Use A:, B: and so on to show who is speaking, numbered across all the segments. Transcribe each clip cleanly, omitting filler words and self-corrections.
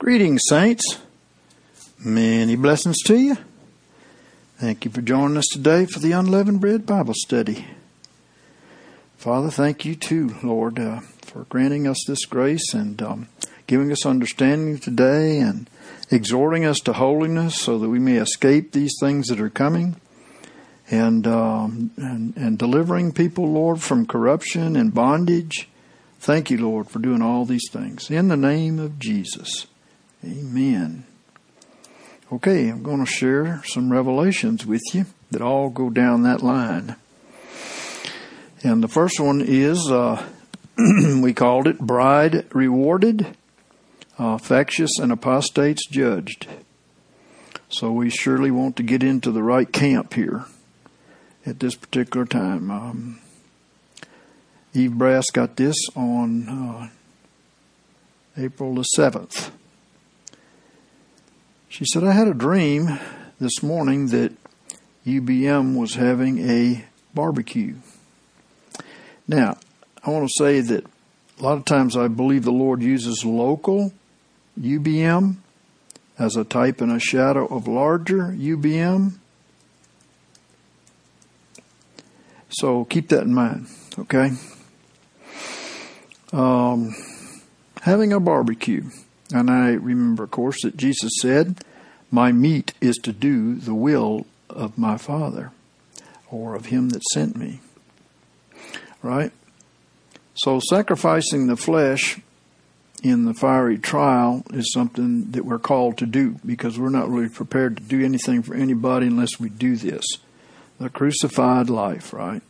A: Greetings, saints. Many blessings to you. Thank you for joining us today for the Unleavened Bread Bible Study. Father, thank you too, Lord, for granting us this grace and giving us understanding today and exhorting us to holiness so that we may escape these things that are coming and delivering people, Lord, from corruption and bondage. Thank you, Lord, for doing all these things. In the name of Jesus. Amen. Okay, I'm going to share some revelations with you that all go down that line. And the first one is, we called it Bride Rewarded, Factious and Apostates Judged. So we surely want to get into the right camp here at this particular time. Eve Brass got this on April the 7th. She said, I had a dream this morning that UBM was having a barbecue. Now, I want to say that a lot of times I believe the Lord uses local UBM as a type and a shadow of larger UBM. So keep that in mind, okay? Having a barbecue. And I remember, of course, that Jesus said, my meat is to do the will of my Father, or of him that sent me. Right? So sacrificing the flesh in the fiery trial is something that we're called to do, because we're not really prepared to do anything for anybody unless we do this. The crucified life, right?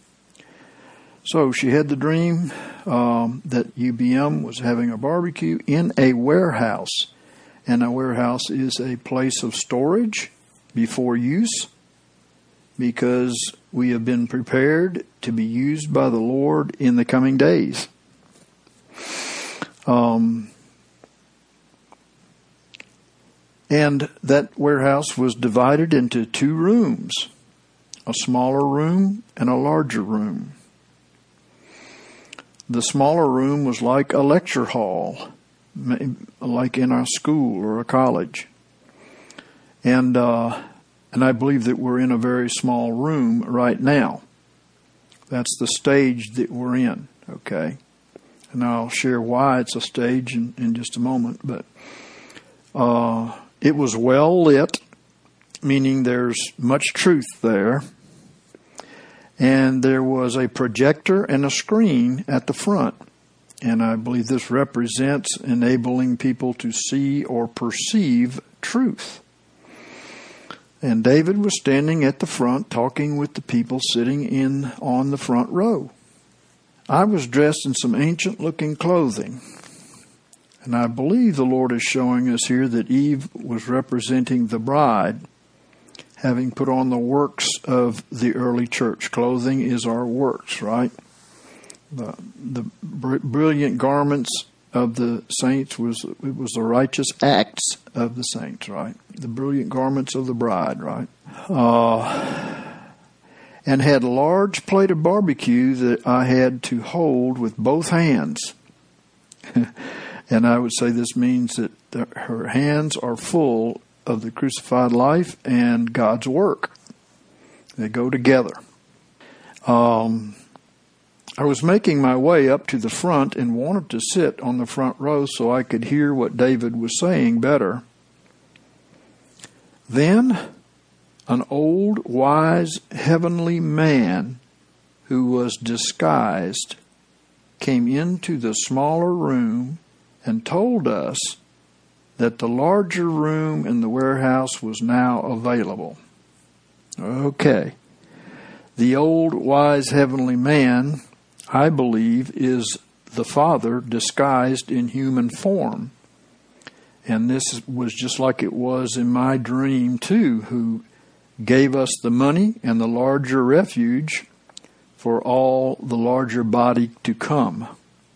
A: So she had the dream that UBM was having a barbecue in a warehouse. And a warehouse is a place of storage before use, because we have been prepared to be used by the Lord in the coming days. And that warehouse was divided into two rooms, a smaller room and a larger room. The smaller room was like a lecture hall, like in a school or a college. And I believe that we're in a very small room right now. That's the stage that we're in, okay? And I'll share why it's a stage in just a moment. But it was well lit, meaning there's much truth there. And there was a projector and a screen at the front. And I believe this represents enabling people to see or perceive truth. And David was standing at the front talking with the people sitting on the front row. I was dressed in some ancient-looking clothing. And I believe the Lord is showing us here that Eve was representing the bride, having put on the works of the early church. Clothing is our works, right? The brilliant garments of the saints was the righteous acts of the saints, right? The brilliant garments of the bride, right? And had a large plate of barbecue that I had to hold with both hands. And I would say this means that her hands are full of the crucified life and God's work. They go together. I was making my way up to the front and wanted to sit on the front row so I could hear what David was saying better. Then an old, wise, heavenly man who was disguised came into the smaller room and told us that the larger room in the warehouse was now available. Okay. The old, wise, heavenly man, I believe, is the Father disguised in human form. And this was just like it was in my dream, too, who gave us the money and the larger refuge for all the larger body to come.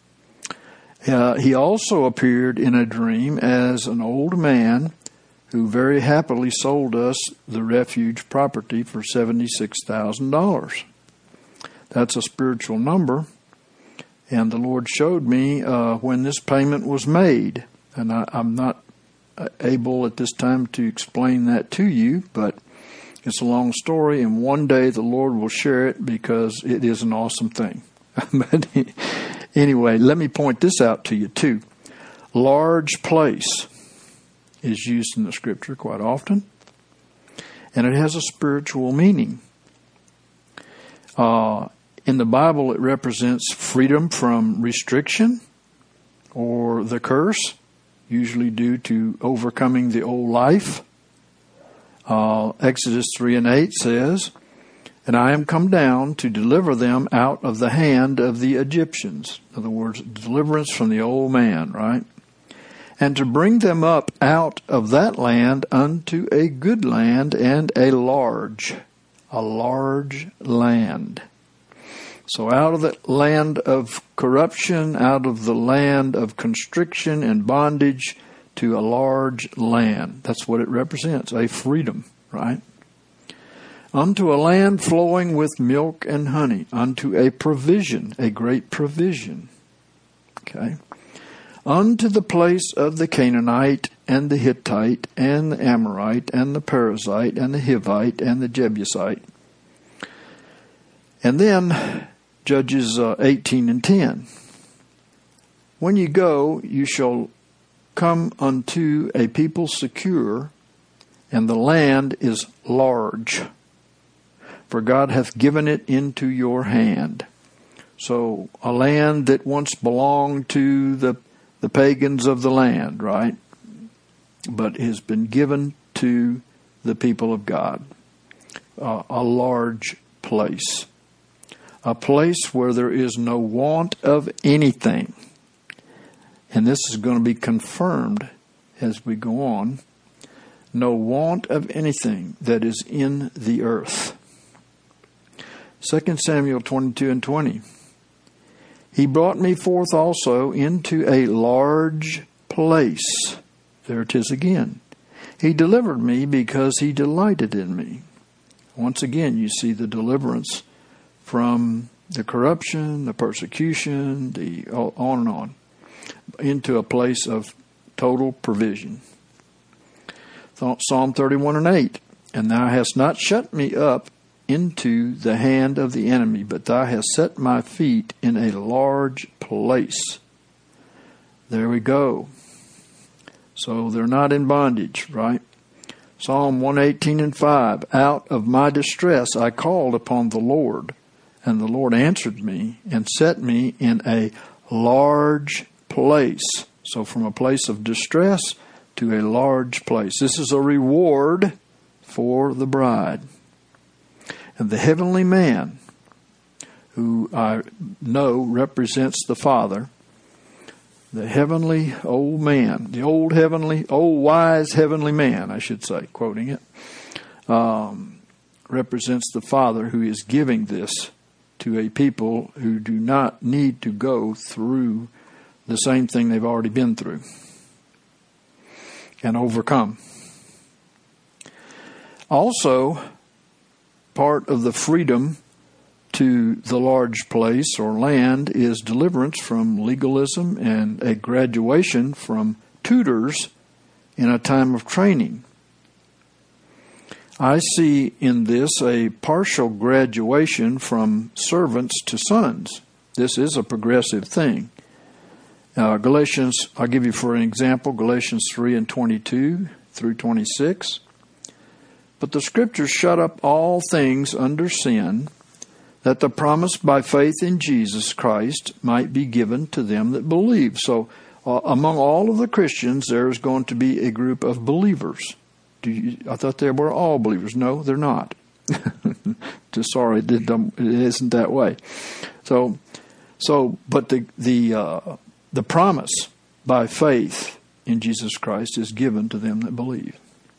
A: He also appeared in a dream as an old man who very happily sold us the refuge property for $76,000. That's a spiritual number. And the Lord showed me when this payment was made. And I'm not able at this time to explain that to you, but it's a long story, and one day the Lord will share it because it is an awesome thing. But anyway, let me point this out to you too. Large place is used in the Scripture quite often, and it has a spiritual meaning. In the Bible, it represents freedom from restriction or the curse, usually due to overcoming the old life. Exodus 3:8 says, "And I am come down to deliver them out of the hand of the Egyptians." In other words, deliverance from the old man, right? "And to bring them up out of that land unto a good land and a large land." So out of the land of corruption, out of the land of constriction and bondage, to a large land. That's what it represents, a freedom, right? Unto a land flowing with milk and honey, unto a provision, a great provision. Okay. Unto the place of the Canaanite and the Hittite and the Amorite and the Perizzite and the Hivite and the Jebusite. And then Judges 18:10. "When you go, you shall come unto a people secure, and the land is large, for God hath given it into your hand." So a land that once belonged to the pagans of the land, right? But has been given to the people of God. A large place. A place where there is no want of anything. And this is going to be confirmed as we go on. No want of anything that is in the earth. 2 Samuel 22:20. "He brought me forth also into a large place." There it is again. "He delivered me because he delighted in me." Once again, you see the deliverance from the corruption, the persecution, on and on, into a place of total provision. Psalm 31:8. "And thou hast not shut me up into the hand of the enemy, but thou hast set my feet in a large place." There we go. So they're not in bondage, right? Psalm 118:5. "Out of my distress I called upon the Lord, and the Lord answered me and set me in a large place." So from a place of distress to a large place. This is a reward for the bride. And the heavenly man, who I know represents the Father, the heavenly old man, the old wise heavenly man, I should say, quoting it, represents the Father who is giving this to a people who do not need to go through the same thing they've already been through and overcome. Also, part of the freedom to the large place or land is deliverance from legalism and a graduation from tutors in a time of training. I see in this a partial graduation from servants to sons. This is a progressive thing. Galatians, I'll give you for an example, Galatians 3:22 through 26. "But the Scriptures shut up all things under sin, that the promise by faith in Jesus Christ might be given to them that believe." So among all of the Christians, there is going to be a group of believers. I thought they were all believers. No, they're not. Just sorry, it isn't that way. But the promise by faith in Jesus Christ is given to them that believe.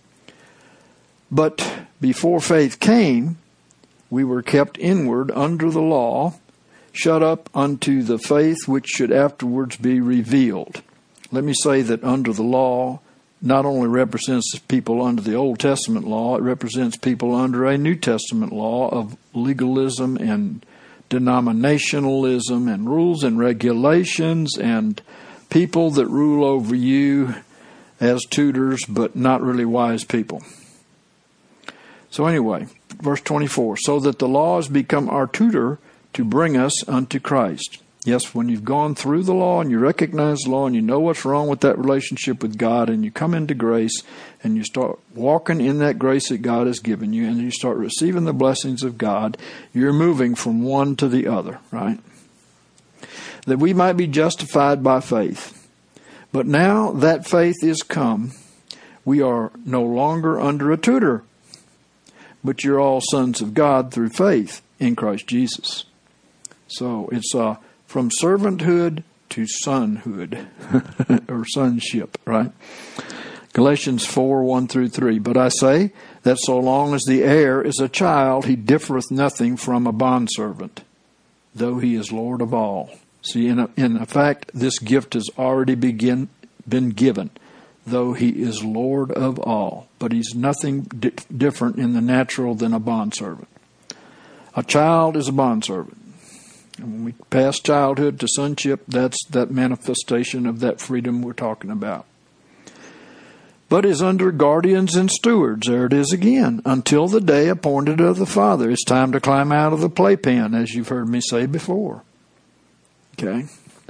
A: But before faith came, we were kept inward under the law, shut up unto the faith which should afterwards be revealed. Let me say that under the law not only represents people under the Old Testament law, it represents people under a New Testament law of legalism and denominationalism and rules and regulations and people that rule over you as tutors, but not really wise people. So anyway, verse 24, so that the law has become our tutor to bring us unto Christ. Yes, when you've gone through the law and you recognize the law and you know what's wrong with that relationship with God, and you come into grace and you start walking in that grace that God has given you, and you start receiving the blessings of God, you're moving from one to the other, right? That we might be justified by faith. But now that faith is come, we are no longer under a tutor, but you're all sons of God through faith in Christ Jesus. So it's from servanthood to sonhood, or sonship, right? Galatians 4, 1 through 3. But I say that so long as the heir is a child, he differeth nothing from a bondservant, though he is Lord of all. See, in fact, this gift has already been given, though he is Lord of all. But he's nothing different in the natural than a bondservant. A child is a bondservant. And when we pass childhood to sonship, that's that manifestation of that freedom we're talking about. But is under guardians and stewards, there it is again, until the day appointed of the Father. It's time to climb out of the playpen, as you've heard me say before. Okay?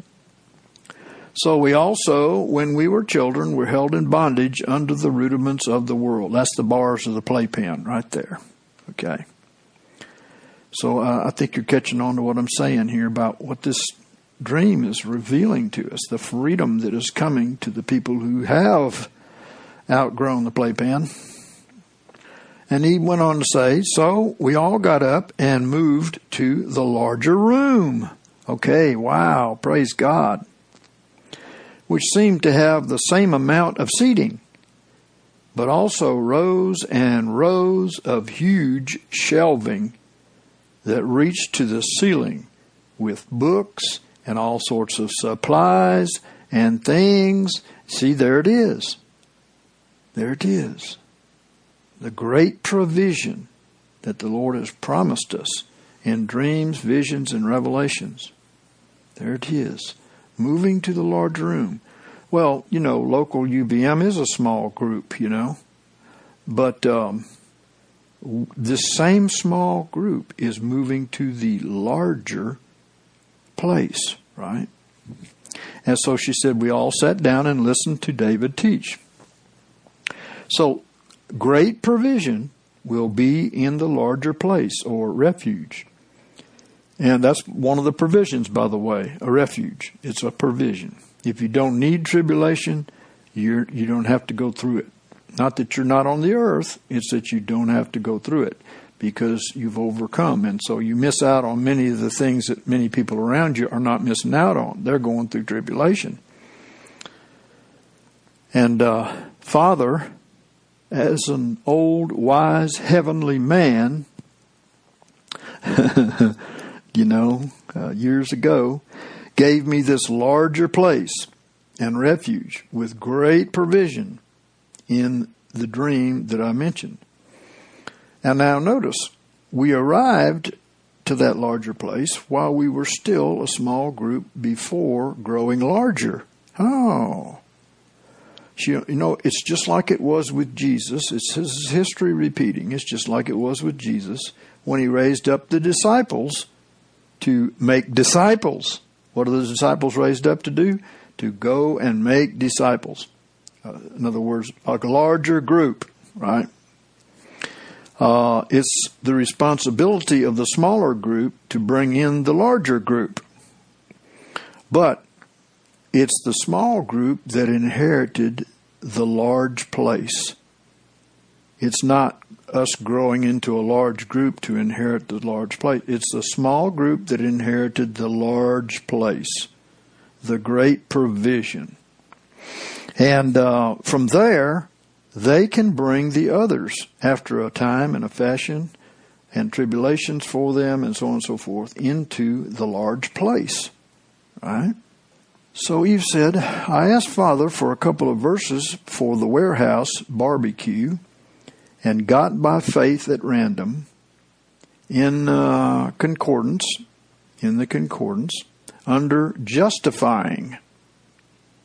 A: So we also, when we were children, were held in bondage under the rudiments of the world. That's the bars of the playpen right there. Okay? So I think you're catching on to what I'm saying here about what this dream is revealing to us, the freedom that is coming to the people who have outgrown the playpen. And he went on to say, so we all got up and moved to the larger room. Okay, wow, praise God. Which seemed to have the same amount of seating, but also rows and rows of huge shelving that reached to the ceiling with books and all sorts of supplies and things. See, there it is. There it is. The great provision that the Lord has promised us in dreams, visions, and revelations. There it is. Moving to the large room. Well, local UBM is a small group, But this same small group is moving to the larger place, right? And so she said, we all sat down and listened to David teach. So, great provision will be in the larger place or refuge. And that's one of the provisions, by the way, a refuge. It's a provision. If you don't need tribulation, you don't have to go through it. Not that you're not on the earth, it's that you don't have to go through it because you've overcome. And so you miss out on many of the things that many people around you are not missing out on. They're going through tribulation. And Father, as an old, wise, heavenly man, years ago, gave me this larger place and refuge with great provision in the dream that I mentioned. And now notice, we arrived to that larger place while we were still a small group before growing larger. Oh. It's just like it was with Jesus. It's his history repeating. It's just like it was with Jesus when he raised up the disciples to make disciples. What are the disciples raised up to do? To go and make disciples. In other words, a larger group, right? It's the responsibility of the smaller group to bring in the larger group. But it's the small group that inherited the large place. It's not us growing into a large group to inherit the large place. It's the small group that inherited the large place, the great provision. And from there, they can bring the others after a time and a fashion and tribulations for them and so on and so forth into the large place. Right? So Eve said, I asked Father for a couple of verses for the warehouse barbecue and got by faith at random in the concordance, under justifying.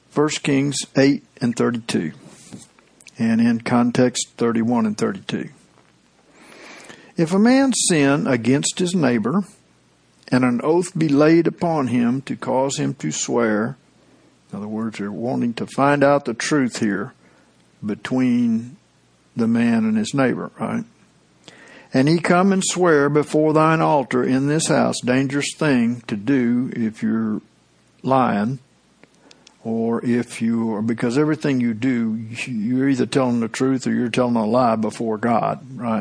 A: 1 Kings 8 and 32. And in context, 31 and 32. If a man sin against his neighbor, and an oath be laid upon him to cause him to swear, in other words, they're wanting to find out the truth here between the man and his neighbor, right? And he come and swear before thine altar in this house, dangerous thing to do if you're lying, or if you are, because everything you do, you're either telling the truth or you're telling a lie before God, right?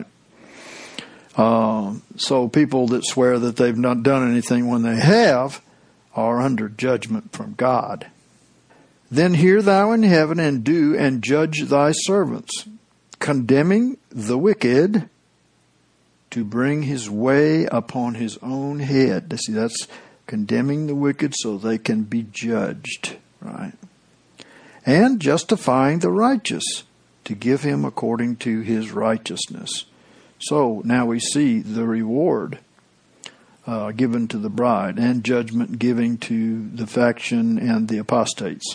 A: So people that swear that they've not done anything when they have are under judgment from God. Then hear thou in heaven and do and judge thy servants, condemning the wicked to bring his way upon his own head. See, that's condemning the wicked so they can be judged, right? And justifying the righteous to give him according to his righteousness. So now we see the reward given to the bride and judgment given to the faction and the apostates.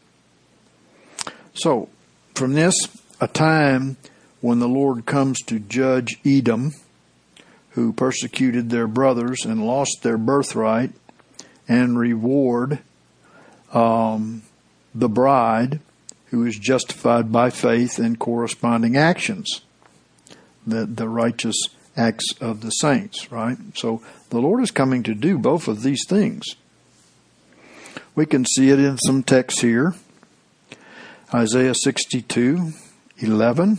A: So from this, a time when the Lord comes to judge Edom, who persecuted their brothers and lost their birthright, and reward the bride, who is justified by faith and corresponding actions, the righteous acts of the saints, right? So the Lord is coming to do both of these things. We can see it in some texts here. Isaiah 62:11.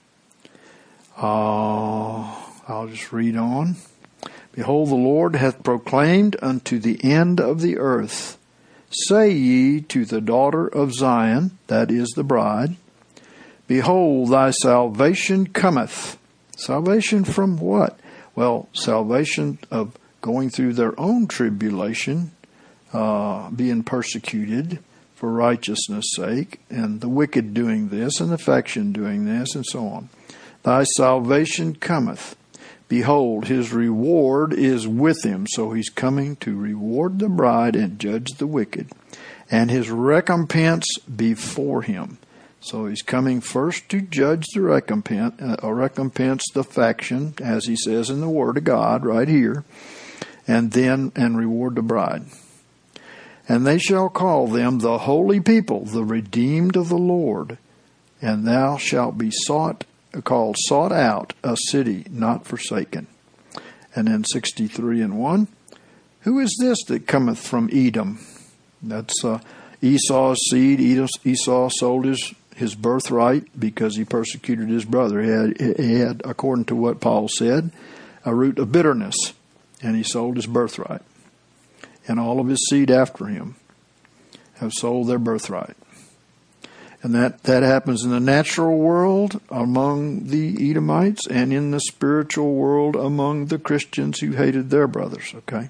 A: I'll just read on. Behold, the Lord hath proclaimed unto the end of the earth, say ye to the daughter of Zion, that is the bride, behold, thy salvation cometh. Salvation from what? Well, salvation of going through their own tribulation, being persecuted for righteousness' sake, and the wicked doing this, and the faction doing this, and so on. Thy salvation cometh. Behold, his reward is with him. So he's coming to reward the bride and judge the wicked. And his recompense before him. So he's coming first to judge the recompense the faction, as he says in the Word of God right here, and reward the bride. And they shall call them the holy people, the redeemed of the Lord. And thou shalt be called sought out, a city not forsaken. And then 63:1, who is this that cometh from Edom? That's Esau's seed. Esau sold his birthright because he persecuted his brother. He had, according to what Paul said, a root of bitterness, and he sold his birthright. And all of his seed after him have sold their birthright. And that happens in the natural world among the Edomites and in the spiritual world among the Christians who hated their brothers, okay?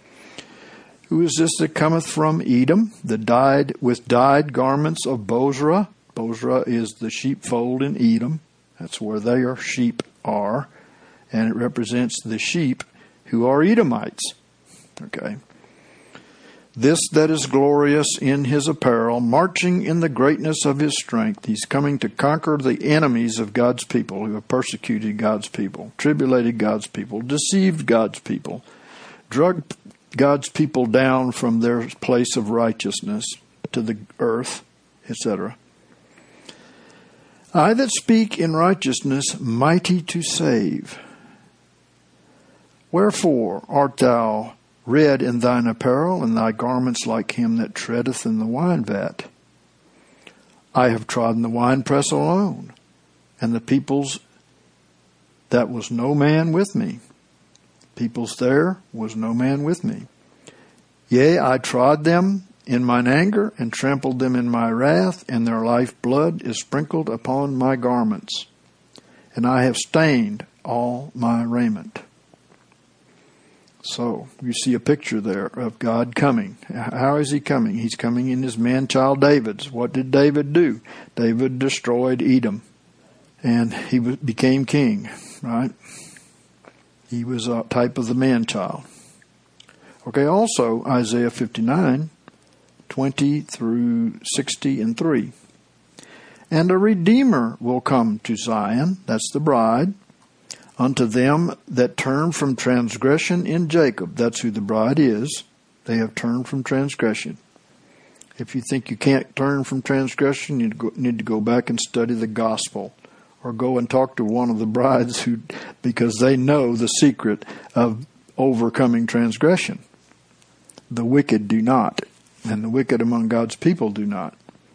A: Who is this that cometh from Edom, with dyed garments of Bozrah? Bozrah is the sheepfold in Edom. That's where their sheep are. And it represents the sheep who are Edomites, okay? This that is glorious in his apparel, marching in the greatness of his strength. He's coming to conquer the enemies of God's people who have persecuted God's people, tribulated God's people, deceived God's people, drugged God's people down from their place of righteousness to the earth, etc. I that speak in righteousness, mighty to save. Wherefore art thou red in thine apparel, and thy garments like him that treadeth in the wine vat? I have trodden the winepress alone, and the peoples that was no man with me. Peoples there was no man with me. Yea, I trod them in mine anger, and trampled them in my wrath, and their life blood is sprinkled upon my garments, and I have stained all my raiment. So you see a picture there of God coming. How is he coming? He's coming in his man-child David's. What did David do? David destroyed Edom, and he became king, right? He was a type of the man-child. Okay, also Isaiah 59, 20 through 60 and 3. And a Redeemer will come to Zion, that's the bride, unto them that turn from transgression in Jacob. That's who the bride is. They have turned from transgression. If you think you can't turn from transgression, you need to go back and study the gospel, or go and talk to one of the brides because they know the secret of overcoming transgression. The wicked do not, and the wicked among God's people do not.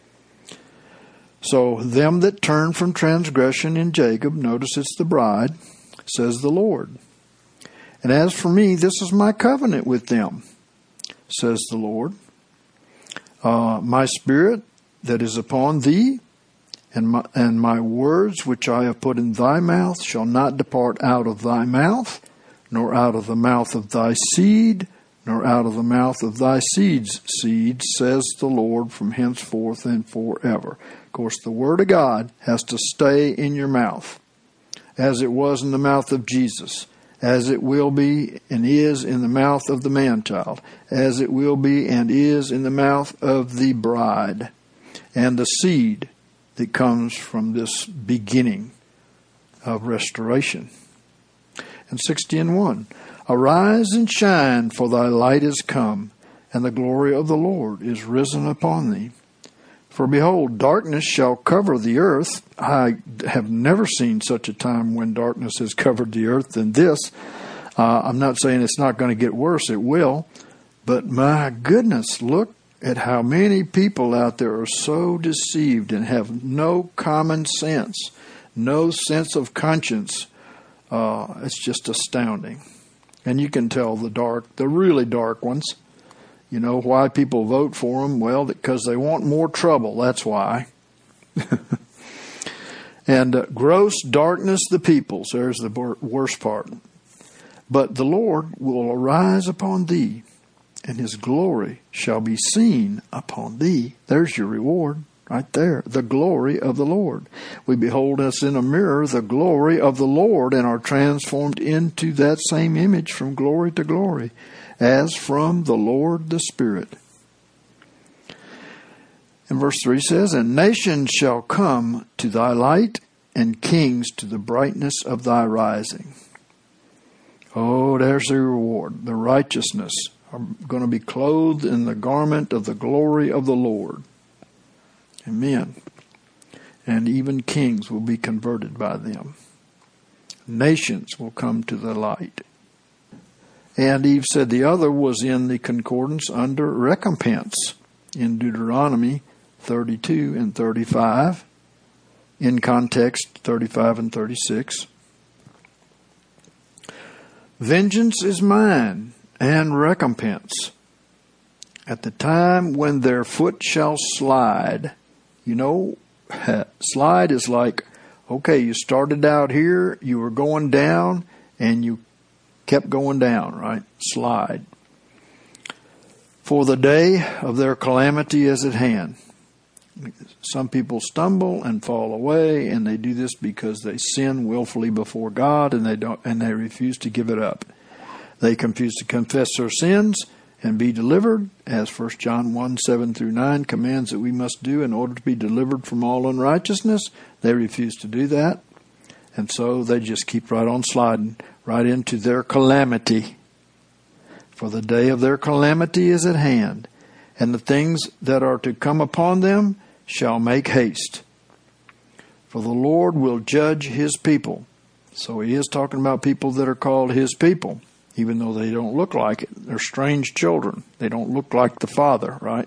A: So, them that turn from transgression in Jacob, notice it's the bride, says the Lord. And as for me, this is my covenant with them, says the Lord. My spirit that is upon thee, and my words which I have put in thy mouth shall not depart out of thy mouth, nor out of the mouth of thy seed, nor out of the mouth of thy seed's seed, says the Lord, from henceforth and forever. Of course, the Word of God has to stay in your mouth, as it was in the mouth of Jesus, as it will be and is in the mouth of the man-child, as it will be and is in the mouth of the bride, and the seed that comes from this beginning of restoration. And 60 and 1, arise and shine, for thy light is come, and the glory of the Lord is risen upon thee. For behold, darkness shall cover the earth. I have never seen such a time when darkness has covered the earth than this. I'm not saying it's not going to get worse. It will. But my goodness, look at how many people out there are so deceived and have no common sense, no sense of conscience. It's just astounding. And you can tell the really dark ones. You know why people vote for them? Well, because they want more trouble. That's why. And gross darkness the peoples. There's the worst part. But the Lord will arise upon thee, and his glory shall be seen upon thee. There's your reward right there. The glory of the Lord. We behold us in a mirror the glory of the Lord, and are transformed into that same image from glory to glory, as from the Lord the Spirit. And verse 3 says, and nations shall come to thy light, and kings to the brightness of thy rising. Oh, there's the reward. The righteousness are going to be clothed in the garment of the glory of the Lord. Amen. And even kings will be converted by them. Nations will come to the light. And Eve said the other was in the concordance under recompense in Deuteronomy 32 and 35. In context, 35 and 36. Vengeance is mine, and recompense. At the time when their foot shall slide. You know, slide is like, okay, you started out here, you were going down, and you kept going down, right? Slide. For the day of their calamity is at hand. Some people stumble and fall away, and they do this because they sin willfully before God, and they refuse to give it up. They refuse to confess their sins and be delivered, as 1 John 1, 7 through 9 commands that we must do in order to be delivered from all unrighteousness. They refuse to do that, and so they just keep right on sliding right into their calamity. For the day of their calamity is at hand, and the things that are to come upon them shall make haste. For the Lord will judge his people. So he is talking about people that are called his people, even though they don't look like it. They're strange children. They don't look like the Father, right?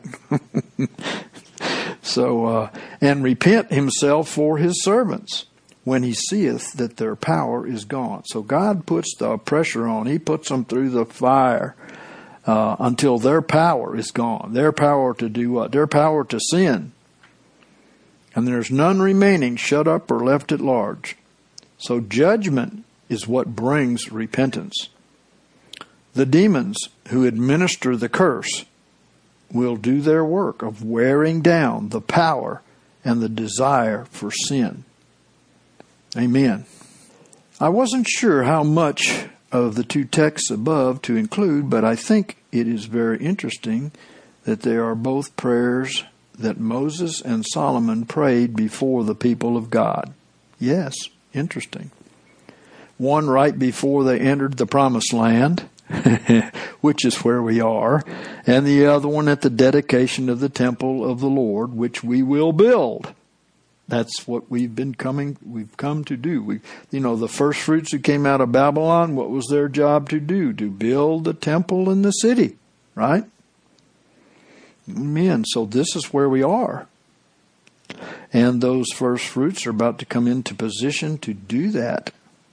A: So, and repent himself for his servants when he seeth that their power is gone. So God puts the pressure on. He puts them through the fire until their power is gone. Their power to do what? Their power to sin. And there's none remaining shut up or left at large. So judgment is what brings repentance. The demons who administer the curse will do their work of wearing down the power and the desire for sin. Amen. I wasn't sure how much of the two texts above to include, but I think it is very interesting that they are both prayers that Moses and Solomon prayed before the people of God. Yes, interesting. One right before they entered the promised land, which is where we are, and the other one at the dedication of the temple of the Lord, which we will build. That's what we've come to do. The first fruits who came out of Babylon, what was their job to do? To build the temple in the city, right? Amen. So this is where we are. And those first fruits are about to come into position to do that.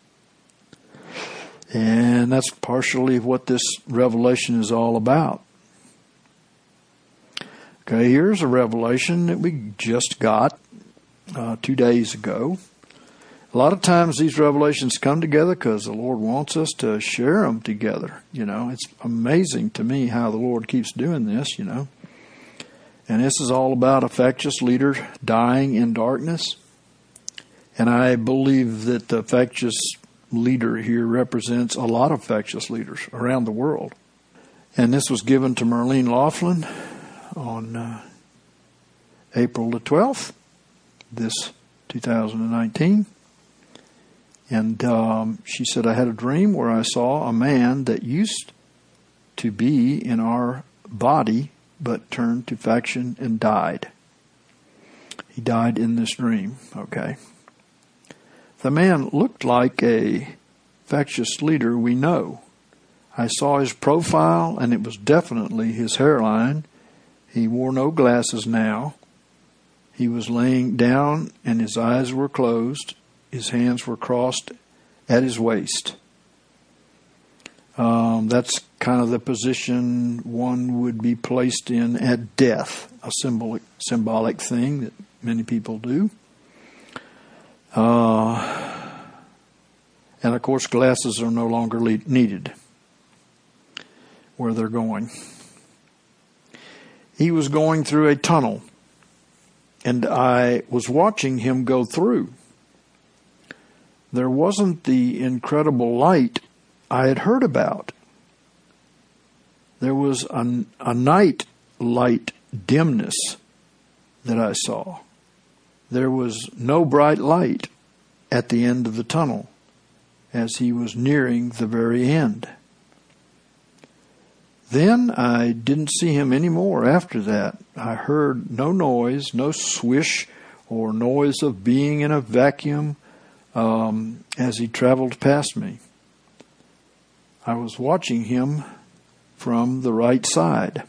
A: And that's partially what this revelation is all about. Okay, here's a revelation that we just got 2 days ago. A lot of times these revelations come together because the Lord wants us to share them together. It's amazing to me how the Lord keeps doing this, And this is all about a factious leader dying in darkness. And I believe that the factious leader here represents a lot of factious leaders around the world. And this was given to Merlene Laughlin on April the 12th, this 2019. And she said, I had a dream where I saw a man that used to be in our body but turned to faction and died. He died in this dream, okay. The man looked like a factious leader we know. I saw his profile, and it was definitely his hairline. He wore no glasses now. He was laying down, and his eyes were closed. His hands were crossed at his waist. That's kind of the position one would be placed in at death, a symbolic thing that many people do. And of course, glasses are no longer needed where they're going. He was going through a tunnel, and I was watching him go through. There wasn't the incredible light I had heard about. There was a night light dimness that I saw. There was no bright light at the end of the tunnel as he was nearing the very end. Then I didn't see him anymore after that. I heard no noise, no swish or noise of being in a vacuum as he traveled past me. I was watching him from the right side.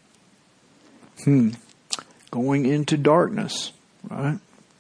A: Going into darkness, right?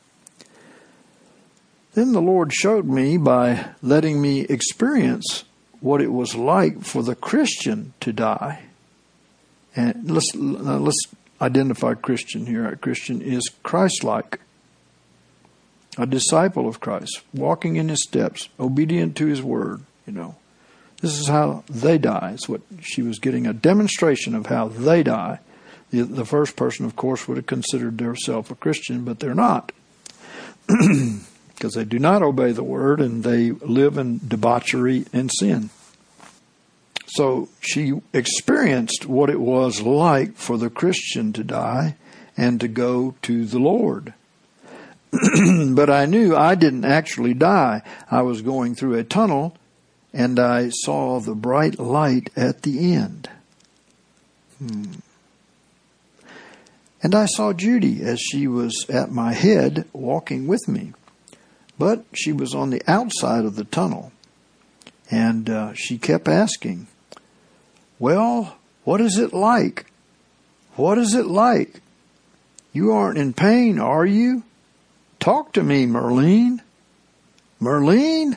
A: Then the Lord showed me by letting me experience what it was like for the Christian to die. And let's identify Christian here. A Christian is Christ-like, a disciple of Christ, walking in his steps, obedient to his word, This is how they die. It's what she was getting, a demonstration of how they die. The first person, of course, would have considered themselves a Christian, but they're not. Because they do not obey the word and they live in debauchery and sin. So she experienced what it was like for the Christian to die and to go to the Lord. But I knew I didn't actually die. I was going through a tunnel and I saw the bright light at the end. And I saw Judy as she was at my head walking with me. But she was on the outside of the tunnel. And she kept asking, well, what is it like? What is it like? You aren't in pain, are you? Talk to me, Merlene. Merlene?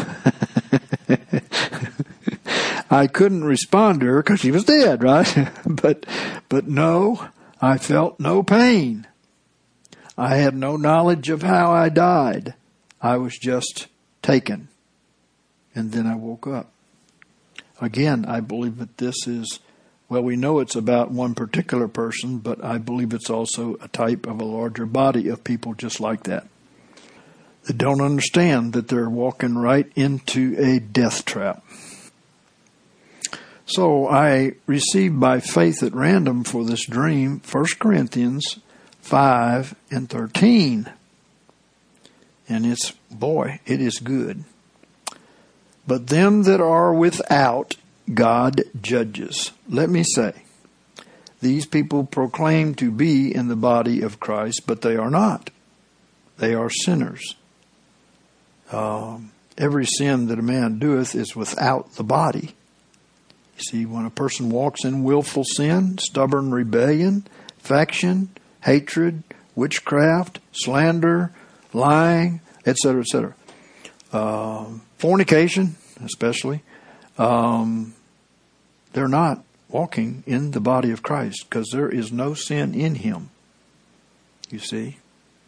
A: I couldn't respond to her because she was dead, right? But no, I felt no pain. I had no knowledge of how I died. I was just taken. And then I woke up. Again, I believe that this is, well, we know it's about one particular person, but I believe it's also a type of a larger body of people just like that. They don't understand that they're walking right into a death trap. So I received by faith at random for this dream 1 Corinthians 5 and 13. And it is good. But them that are without, God judges. Let me say, these people proclaim to be in the body of Christ, but they are not. They are sinners. Every sin that a man doeth is without the body. You see, when a person walks in willful sin, stubborn rebellion, faction, hatred, witchcraft, slander, lying, etc., etc., fornication, especially, they're not walking in the body of Christ because there is no sin in him. You see?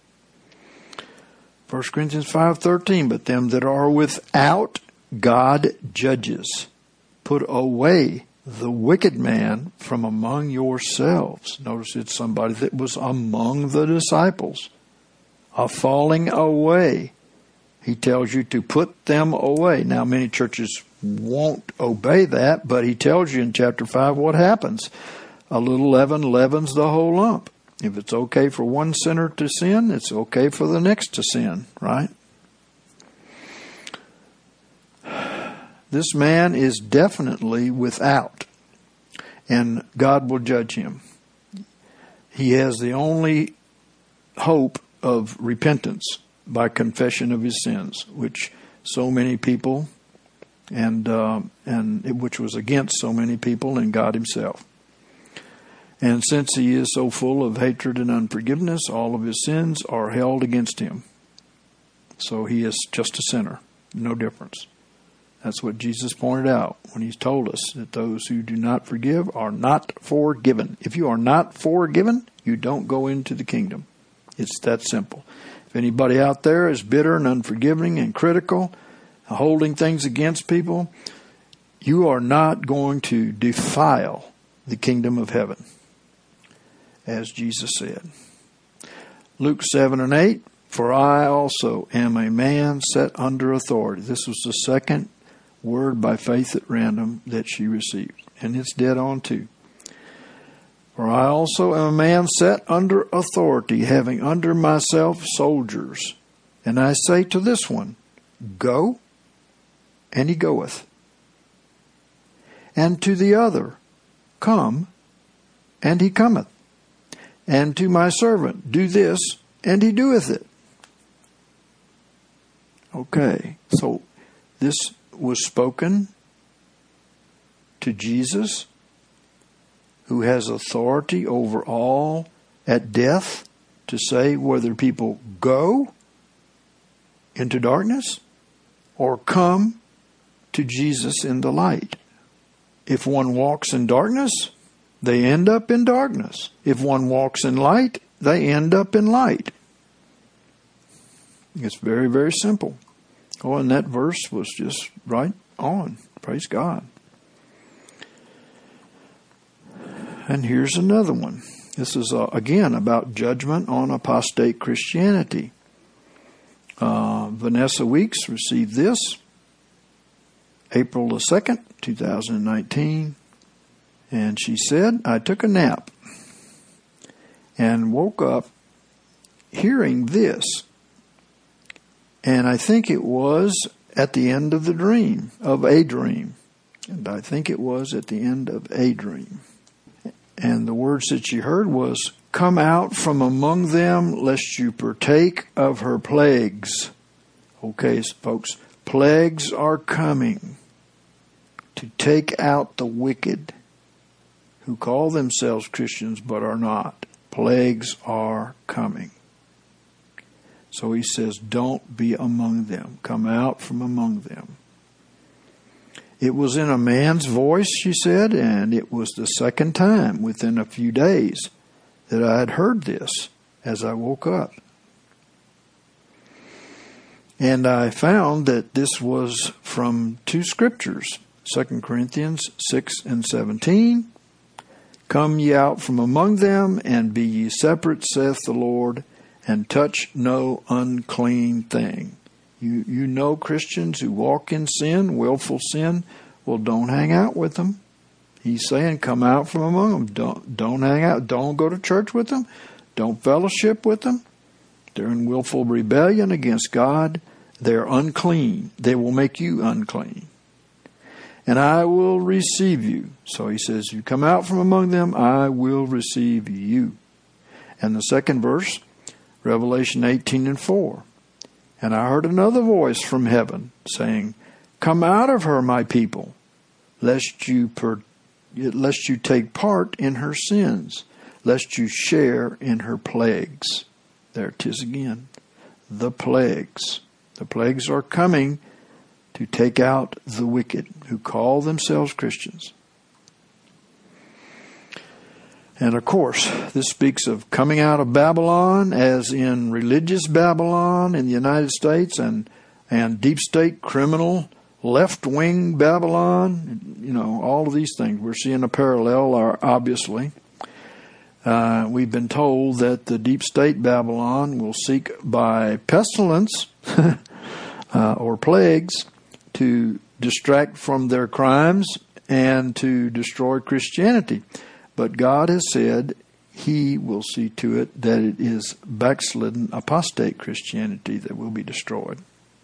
A: 1 Corinthians 5:13, but them that are without, God judges. Put away the wicked man from among yourselves. Notice it's somebody that was among the disciples. A falling away. He tells you to put them away. Now, many churches won't obey that, but he tells you in chapter 5 what happens. A little leaven leavens the whole lump. If it's okay for one sinner to sin, it's okay for the next to sin, right? This man is definitely without, and God will judge him. He has the only hope of repentance by confession of his sins, which so many people, and which was against so many people and God himself. And since he is so full of hatred and unforgiveness, all of his sins are held against him. So he is just a sinner, no difference. That's what Jesus pointed out when he told us that those who do not forgive are not forgiven. If you are not forgiven, you don't go into the kingdom. It's that simple. If anybody out there is bitter and unforgiving and critical, holding things against people, you are not going to defile the kingdom of heaven, as Jesus said. Luke 7 and 8, for I also am a man set under authority. This was the second word by faith at random that she received. And it's dead on too. For I also am a man set under authority, having under myself soldiers. And I say to this one, go, and he goeth. And to the other, come, and he cometh. And to my servant, do this, and he doeth it. Okay, so this was spoken to Jesus, who has authority over all at death, to say whether people go into darkness or come to Jesus in the light. If one walks in darkness, they end up in darkness. If one walks in light, they end up in light. It's very, very simple. Oh, and that verse was just right on. Praise God. And here's another one. This is, again, about judgment on apostate Christianity. Vanessa Weeks received this April the 2nd, 2019. And she said, I took a nap and woke up hearing this. And I think it was at the end of a dream. And I think it was at the end of a dream. And the words that she heard was, come out from among them, lest you partake of her plagues. Okay, folks, plagues are coming to take out the wicked who call themselves Christians but are not. Plagues are coming. So he says, don't be among them. Come out from among them. It was in a man's voice, she said, and it was the second time within a few days that I had heard this as I woke up. And I found that this was from two scriptures, 2 Corinthians 6 and 17. Come ye out from among them, and be ye separate, saith the Lord, and touch no unclean thing. You know Christians who walk in sin, willful sin. Well, don't hang out with them. He's saying, come out from among them. Don't hang out. Don't go to church with them. Don't fellowship with them. They're in willful rebellion against God. They're unclean. They will make you unclean. And I will receive you. So he says, you come out from among them, I will receive you. And the second verse, Revelation 18:4. And I heard another voice from heaven saying, come out of her, my people, lest you take part in her sins, lest you share in her plagues. There it is again. The plagues. The plagues are coming to take out the wicked who call themselves Christians. And of course, this speaks of coming out of Babylon, as in religious Babylon in the United States, and deep state criminal left-wing Babylon. You know, all of these things. We're seeing a parallel, obviously. We've been told that the deep state Babylon will seek by pestilence or plagues to distract from their crimes and to destroy Christianity. But God has said He will see to it that it is backslidden, apostate Christianity that will be destroyed.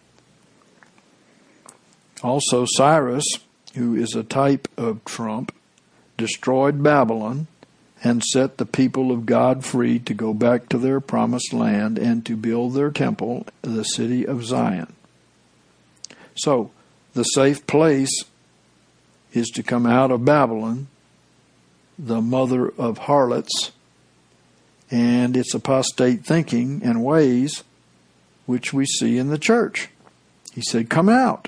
A: Also, Cyrus, who is a type of Trump, destroyed Babylon and set the people of God free to go back to their promised land and to build their temple, the city of Zion. So, the safe place is to come out of Babylon, the mother of harlots, and its apostate thinking and ways, which we see in the church. He said, come out.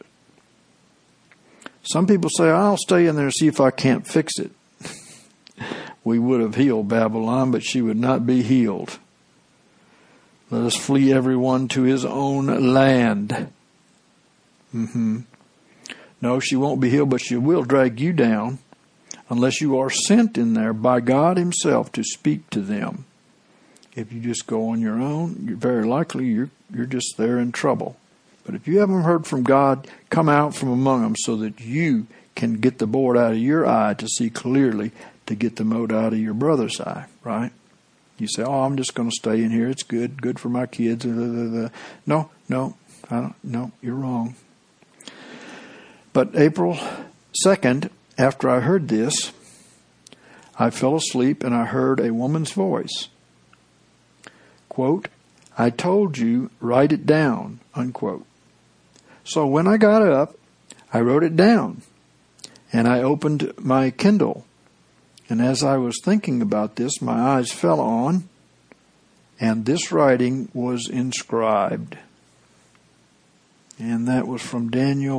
A: Some people say, I'll stay in there and see if I can't fix it. We would have healed Babylon, but she would not be healed. Let us flee everyone to his own land. No, she won't be healed, but she will drag you down unless you are sent in there by God Himself to speak to them. If you just go on your own, you're very likely you're just there in trouble. But if you haven't heard from God, come out from among them so that you can get the board out of your eye to see clearly, to get the mote out of your brother's eye, right? You say, oh, I'm just going to stay in here. It's good for my kids. No, you're wrong. But April 2nd, after I heard this, I fell asleep and I heard a woman's voice. Quote, I told you, write it down, unquote. So when I got up, I wrote it down and I opened my Kindle. And as I was thinking about this, my eyes fell on, and this writing was inscribed. And that was from Daniel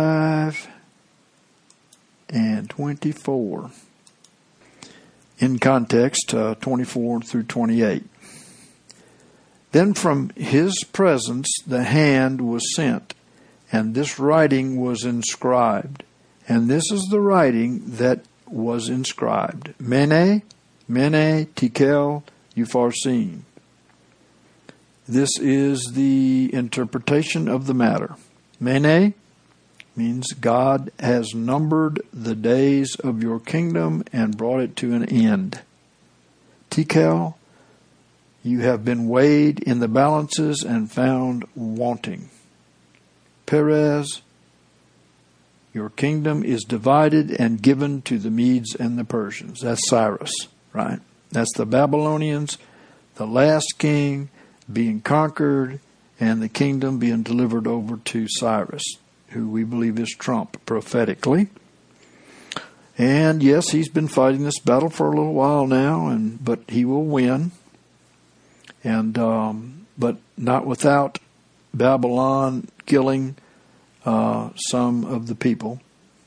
A: 5:24. In context, 24 through 28. Then from His presence the hand was sent, and this writing was inscribed. And this is the writing that was inscribed. Mene, Mene, Tekel, Upharsin. This is the interpretation of the matter. Mene means God has numbered the days of your kingdom and brought it to an end. Tekel, you have been weighed in the balances and found wanting. Perez, your kingdom is divided and given to the Medes and the Persians. That's Cyrus, right? That's the Babylonians, the last king being conquered, and the kingdom being delivered over to Cyrus, who we believe is Trump prophetically. And yes, he's been fighting this battle for a little while now, but he will win. And but not without Babylon killing some of the people.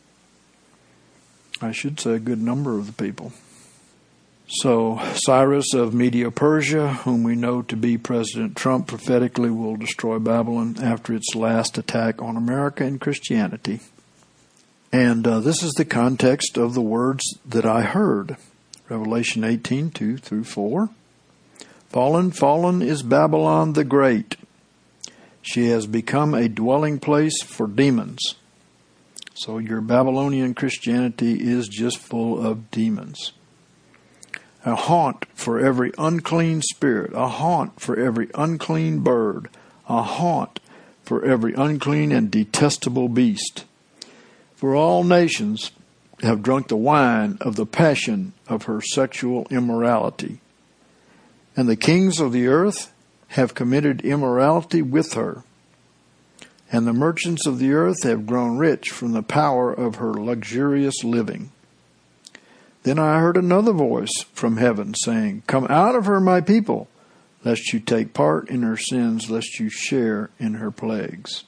A: I should say a good number of the people. So Cyrus of Media-Persia, whom we know to be President Trump, prophetically will destroy Babylon after its last attack on America and Christianity. And this is the context of the words that I heard. Revelation 18:2 through 4. Fallen, fallen is Babylon the Great. She has become a dwelling place for demons. So your Babylonian Christianity is just full of demons. A haunt for every unclean spirit, a haunt for every unclean bird, a haunt for every unclean and detestable beast. For all nations have drunk the wine of the passion of her sexual immorality. And the kings of the earth have committed immorality with her. And the merchants of the earth have grown rich from the power of her luxurious living. Then I heard another voice from heaven saying, Come out of her, my people, lest you take part in her sins, lest you share in her plagues.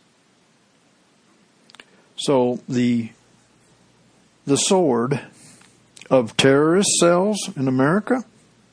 A: So the sword of terrorist cells in America,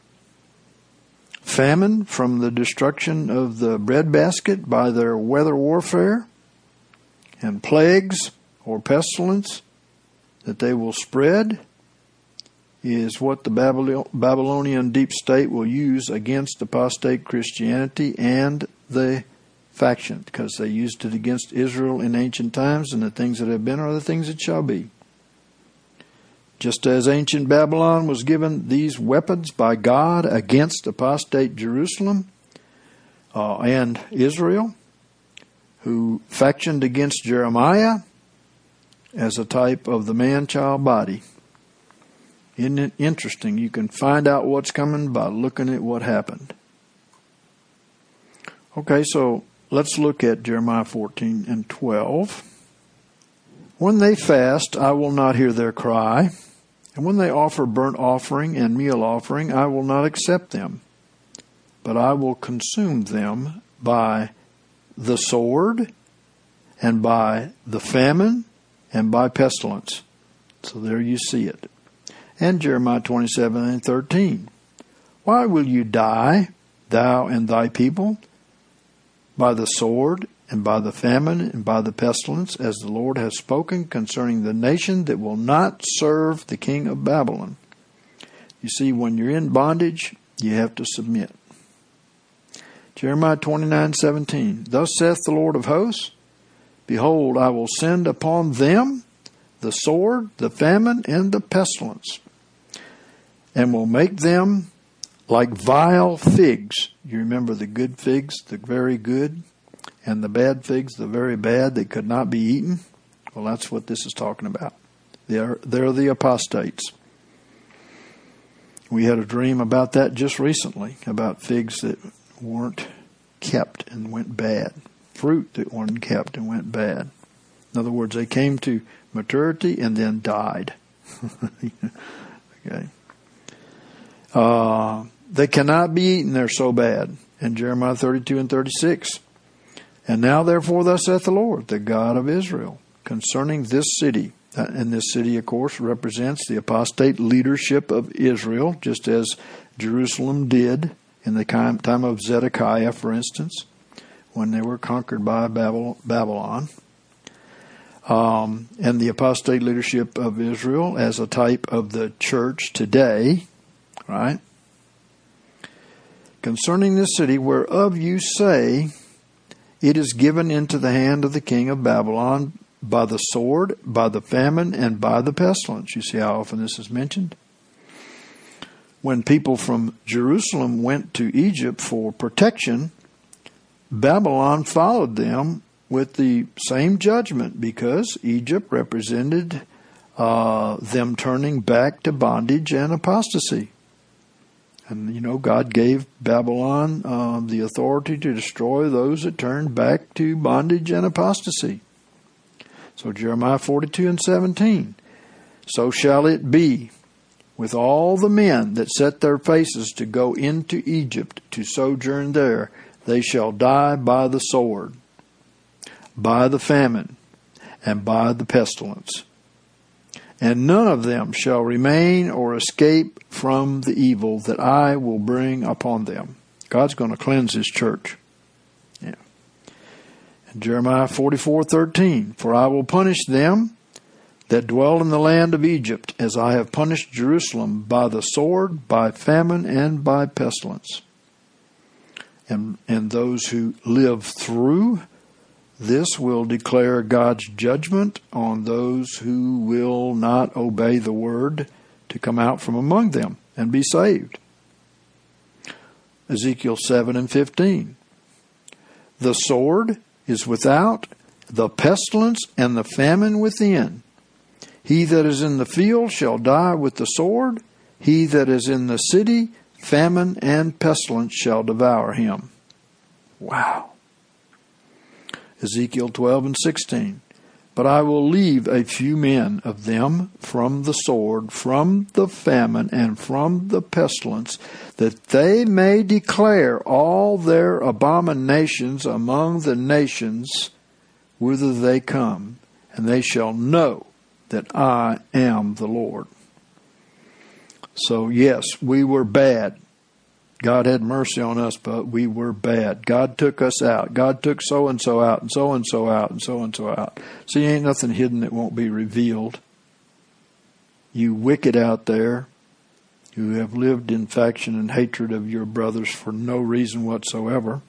A: famine from the destruction of the breadbasket by their weather warfare, and plagues or pestilence that they will spread, is what the Babylonian deep state will use against apostate Christianity and the faction, because they used it against Israel in ancient times, and the things that have been are the things that shall be. Just as ancient Babylon was given these weapons by God against apostate Jerusalem and Israel, who factioned against Jeremiah as a type of the man-child body. Isn't it interesting? You can find out what's coming by looking at what happened. Okay, so let's look at Jeremiah 14 and 12. When they fast, I will not hear their cry. And when they offer burnt offering and meal offering, I will not accept them. But I will consume them by the sword, and by the famine, and by pestilence. So there you see it. And Jeremiah 27 and 13. Why will you die, thou and thy people, by the sword, and by the famine, and by the pestilence, as the Lord has spoken concerning the nation that will not serve the king of Babylon? You see, when you're in bondage, you have to submit. Jeremiah 29:17. Thus saith the Lord of hosts, Behold, I will send upon them the sword, the famine, and the pestilence, and will make them like vile figs. You remember the good figs, the very good, and the bad figs, the very bad, that could not be eaten? Well, that's what this is talking about. They're the apostates. We had a dream about that just recently, about figs that weren't kept and went bad. Fruit that weren't kept and went bad. In other words, they came to maturity and then died. Okay. They cannot be eaten, they're so bad. In Jeremiah 32 and 36. And now therefore thus saith the Lord, the God of Israel, concerning this city. And this city, of course, represents the apostate leadership of Israel, just as Jerusalem did in the time of Zedekiah, for instance, when they were conquered by Babylon. And the apostate leadership of Israel as a type of the church today, right? Concerning this city, whereof you say, it is given into the hand of the king of Babylon by the sword, by the famine, and by the pestilence. You see how often this is mentioned? When people from Jerusalem went to Egypt for protection, Babylon followed them with the same judgment, because Egypt represented them turning back to bondage and apostasy. And, you know, God gave Babylon the authority to destroy those that turned back to bondage and apostasy. So Jeremiah 42 and 17. So shall it be with all the men that set their faces to go into Egypt to sojourn there. They shall die by the sword, by the famine, and by the pestilence. And none of them shall remain or escape from the evil that I will bring upon them. God's going to cleanse His church. Yeah. And Jeremiah 44:13. For I will punish them that dwell in the land of Egypt, as I have punished Jerusalem by the sword, by famine, and by pestilence. And those who live through This will declare God's judgment on those who will not obey the word to come out from among them and be saved. Ezekiel 7:15. The sword is without, the pestilence and the famine within. He that is in the field shall die with the sword. He that is in the city, famine and pestilence shall devour him. Wow. Ezekiel 12:16. But I will leave a few men of them from the sword, from the famine, and from the pestilence, that they may declare all their abominations among the nations whither they come, and they shall know that I am the Lord. So yes, we were bad. God had mercy on us, but we were bad. God took us out. God took so-and-so out, and so-and-so out, and so-and-so out. See, ain't nothing hidden that won't be revealed. You wicked out there who have lived in faction and hatred of your brothers for no reason whatsoever,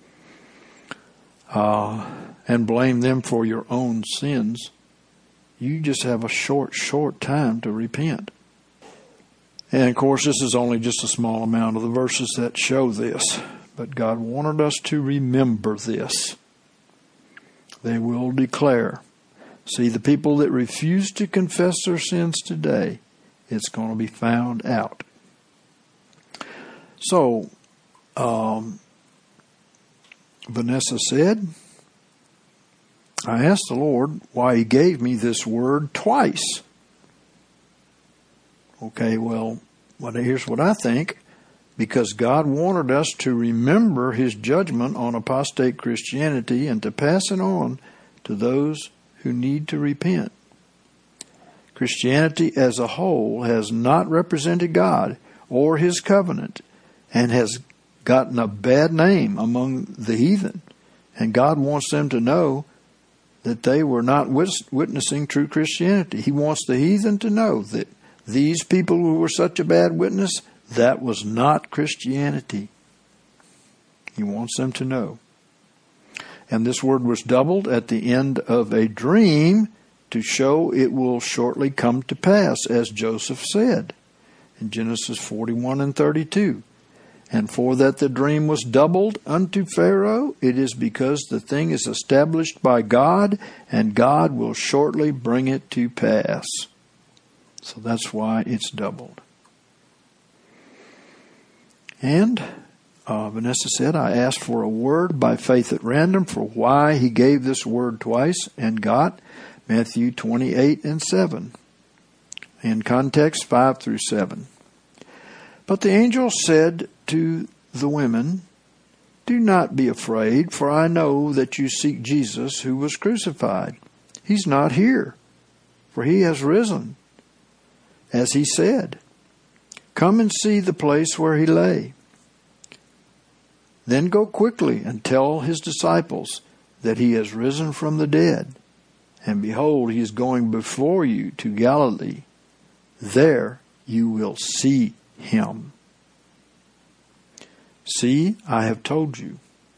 A: and blame them for your own sins, you just have a short time to repent. And of course, this is only just a small amount of the verses that show this. But God wanted us to remember this. They will declare. See, the people that refuse to confess their sins today, it's going to be found out. So, Vanessa said, I asked the Lord why He gave me this word twice. Okay, well, here's what I think. Because God wanted us to remember His judgment on apostate Christianity and to pass it on to those who need to repent. Christianity as a whole has not represented God or His covenant and has gotten a bad name among the heathen. And God wants them to know that they were not witnessing true Christianity. He wants the heathen to know that these people who were such a bad witness, that was not Christianity. He wants them to know. And this word was doubled at the end of a dream to show it will shortly come to pass, as Joseph said in Genesis 41:32. And for that the dream was doubled unto Pharaoh, it is because the thing is established by God, and God will shortly bring it to pass. So that's why it's doubled. And Vanessa said, I asked for a word by faith at random for why He gave this word twice and got Matthew 28:7. In context, 5-7. But the angel said to the women, do not be afraid, for I know that you seek Jesus who was crucified. He's not here, for He has risen, as He said. Come and see the place where He lay. Then go quickly and tell His disciples that He has risen from the dead. And behold, He is going before you to Galilee. There you will see Him. See, I have told you.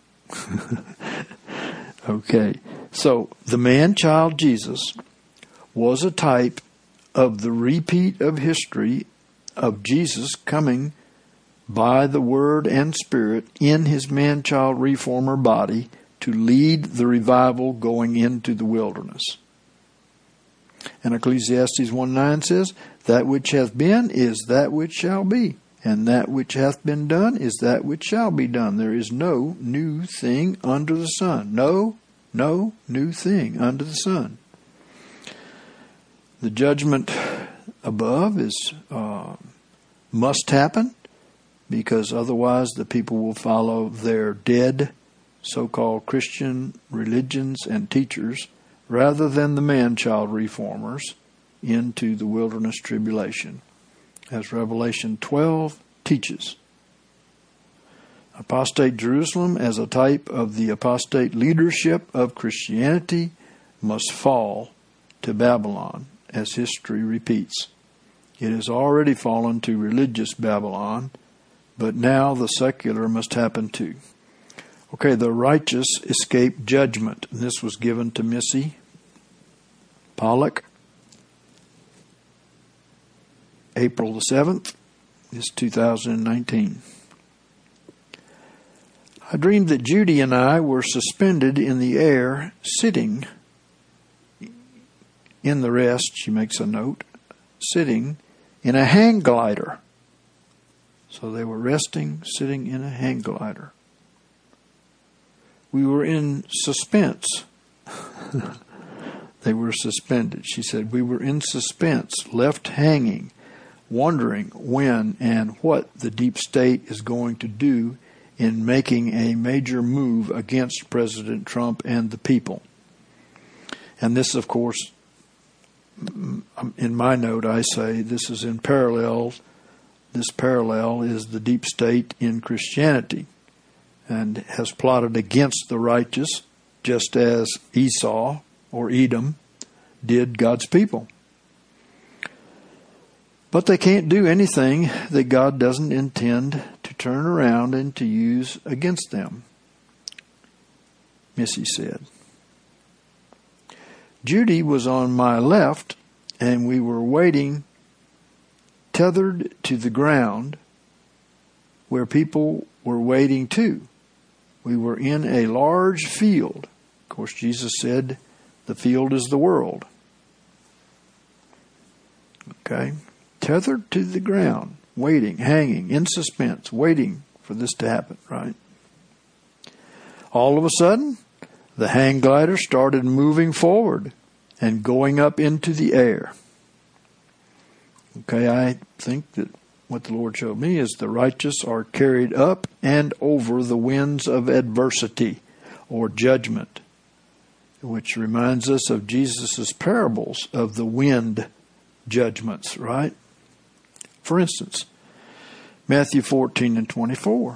A: Okay, so the man-child Jesus was a type of the repeat of history of Jesus coming by the Word and Spirit in His man-child reformer body to lead the revival going into the wilderness. And Ecclesiastes 1:9 says, that which hath been is that which shall be, and that which hath been done is that which shall be done. There is no new thing under the sun. No new thing under the sun. The judgment above is must happen, because otherwise the people will follow their dead so-called Christian religions and teachers rather than the man-child reformers into the wilderness tribulation, as Revelation 12 teaches. Apostate Jerusalem, as a type of the apostate leadership of Christianity, must fall to Babylon, as history repeats. It has already fallen to religious Babylon, but now the secular must happen too. Okay, the righteous escape judgment. And this was given to Missy Pollock, April the 7th, this 2019. I dreamed that Judy and I were suspended in the air, sitting in the rest, she makes a note, sitting in a hang glider. So they were resting, sitting in a hang glider. We were in suspense. They were suspended. She said, we were in suspense, left hanging, wondering when and what the deep state is going to do in making a major move against President Trump and the people. And this, of course, in my note, I say this is in parallel. This parallel is the deep state in Christianity and has plotted against the righteous, just as Esau or Edom did God's people. But they can't do anything that God doesn't intend to turn around and to use against them, Missy said. Judy was on my left, and we were waiting, tethered to the ground, where people were waiting too. We were in a large field. Of course, Jesus said the field is the world. Okay? Tethered to the ground, waiting, hanging, in suspense, waiting for this to happen, right? All of a sudden, the hang glider started moving forward and going up into the air. Okay, I think that what the Lord showed me is the righteous are carried up and over the winds of adversity or judgment, which reminds us of Jesus' parables of the wind judgments, right? For instance, Matthew 14 and 24.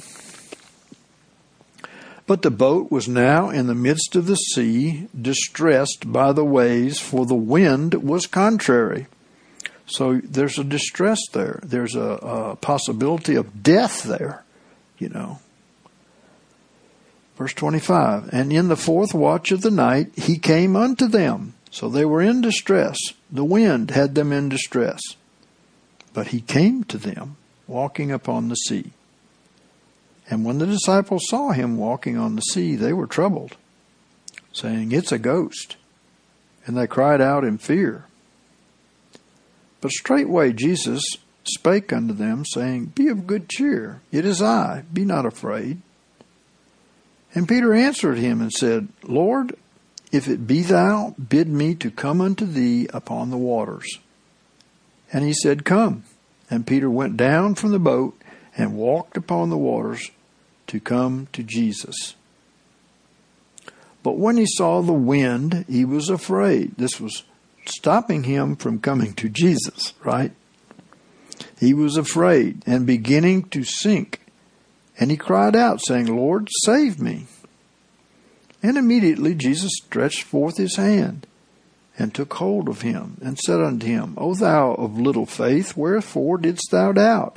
A: But the boat was now in the midst of the sea, distressed by the waves, for the wind was contrary. So there's a distress there. There's a possibility of death there, you know. Verse 25, and in the fourth watch of the night he came unto them. So they were in distress. The wind had them in distress. But he came to them, walking upon the sea. And when the disciples saw him walking on the sea, they were troubled, saying, it's a ghost. And they cried out in fear. But straightway Jesus spake unto them, saying, be of good cheer, it is I, be not afraid. And Peter answered him and said, Lord, if it be thou, bid me to come unto thee upon the waters. And he said, come. And Peter went down from the boat and walked upon the waters to come to Jesus. But when he saw the wind, he was afraid. This was stopping him from coming to Jesus, right? He was afraid and beginning to sink. And he cried out, saying, Lord, save me. And immediately Jesus stretched forth his hand and took hold of him and said unto him, O thou of little faith, wherefore didst thou doubt?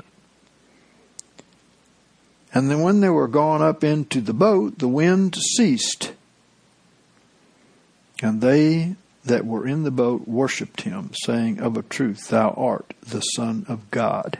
A: And then when they were gone up into the boat, the wind ceased. And they that were in the boat worshipped him, saying, of a truth, thou art the Son of God.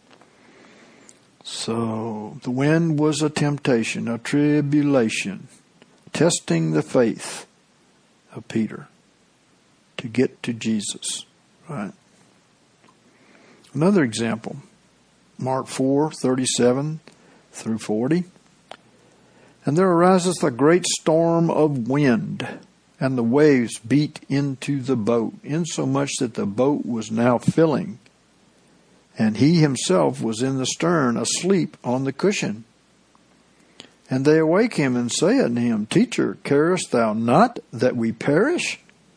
A: So the wind was a temptation, a tribulation, testing the faith of Peter to get to Jesus, right? Another example, Mark 4:37 through 40. And there ariseth a great storm of wind, and the waves beat into the boat, insomuch that the boat was now filling. And he himself was in the stern, asleep on the cushion. And they awake him and say unto him, Teacher, carest thou not that we perish?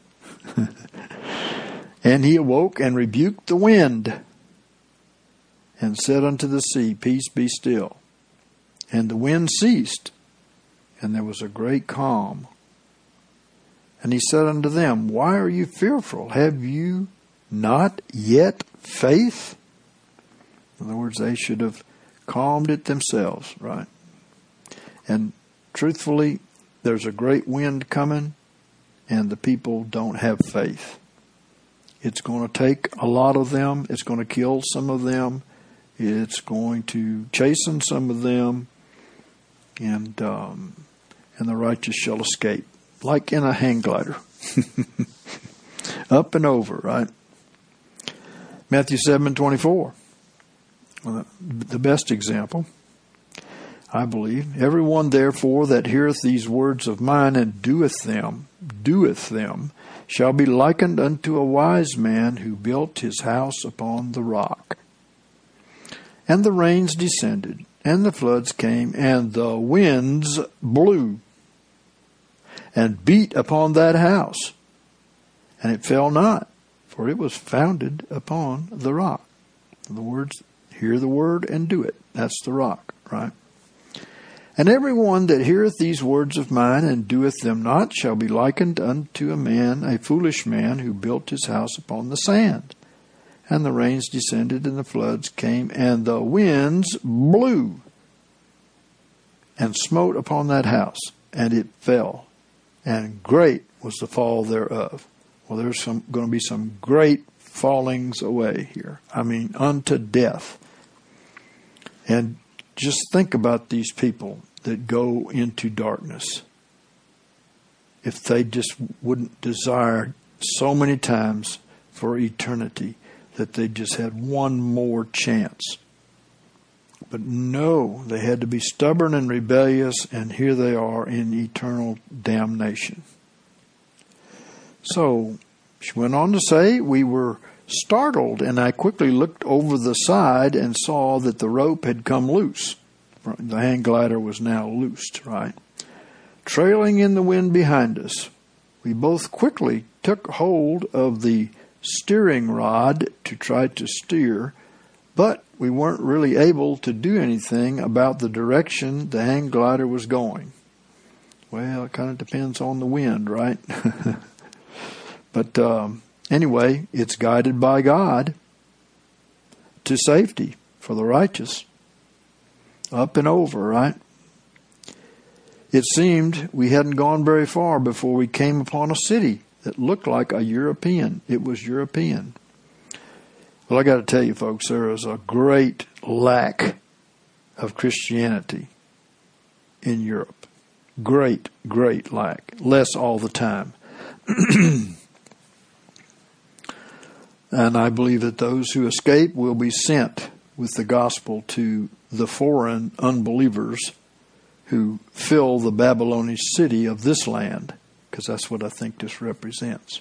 A: And he awoke and rebuked the wind, and said unto the sea, Peace, be still. And the wind ceased, and there was a great calm. And he said unto them, Why are you fearful? Have you not yet faith? In other words, they should have calmed it themselves, right? And truthfully, there's a great wind coming, and the people don't have faith. It's going to take a lot of them. It's going to kill some of them. It's going to chasten some of them, and the righteous shall escape, like in a hang glider, up and over. Right? Matthew 7:24, the best example, I believe. Everyone therefore that heareth these words of mine and doeth them, shall be likened unto a wise man who built his house upon the rock. And the rains descended, and the floods came, and the winds blew, and beat upon that house, and it fell not, for it was founded upon the rock. The words, hear the word and do it. That's the rock, right? And every one that heareth these words of mine and doeth them not shall be likened unto a foolish man, who built his house upon the sand. And the rains descended, and the floods came, and the winds blew, and smote upon that house, and it fell. And great was the fall thereof. Well, there's going to be some great fallings away here. I mean, unto death. And just think about these people that go into darkness. If they just wouldn't desire so many times for eternity that they just had one more chance. But no, they had to be stubborn and rebellious, and here they are in eternal damnation. So, she went on to say, we were startled, and I quickly looked over the side and saw that the rope had come loose. The hang glider was now loosed, right? Trailing in the wind behind us. We both quickly took hold of the steering rod to try to steer, but we weren't really able to do anything about the direction the hang glider was going. Well, it kind of depends on the wind, right? But anyway, it's guided by God to safety for the righteous. Up and over, right? It seemed we hadn't gone very far before we came upon a city that looked like a European. It was European. Well, I got to tell you, folks, there is a great lack of Christianity in Europe. Great, great lack. Less all the time. And I believe that those who escape will be sent with the gospel to the foreign unbelievers who fill the Babylonish city of this land, because that's what I think this represents.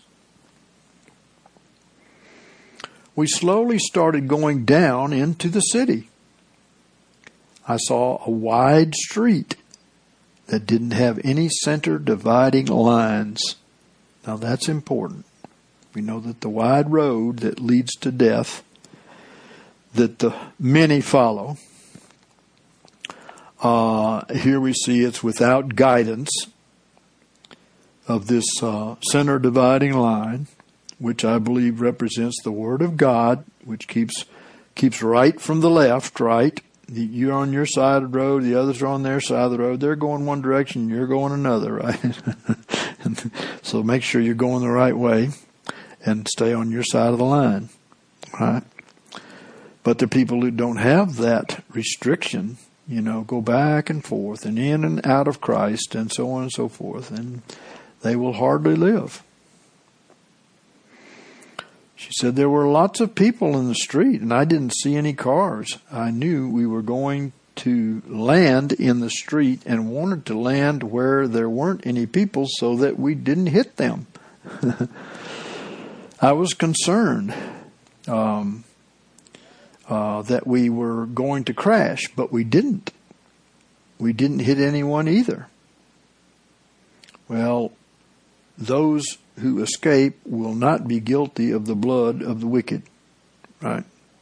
A: We slowly started going down into the city. I saw a wide street that didn't have any center dividing lines. Now that's important. We know that the wide road that leads to death, that the many follow, here we see it's without guidance of this center dividing line, which I believe represents the Word of God, which keeps right from the left, right? You're on your side of the road, the others are on their side of the road. They're going one direction, you're going another, right? So make sure you're going the right way and stay on your side of the line, right? But the people who don't have that restriction, go back and forth and in and out of Christ and so on and so forth, and they will hardly live. She said there were lots of people in the street, and I didn't see any cars. I knew we were going to land in the street and wanted to land where there weren't any people so that we didn't hit them. I was concerned that we were going to crash, but we didn't. We didn't hit anyone either. Well, those who escape will not be guilty of the blood of the wicked, right?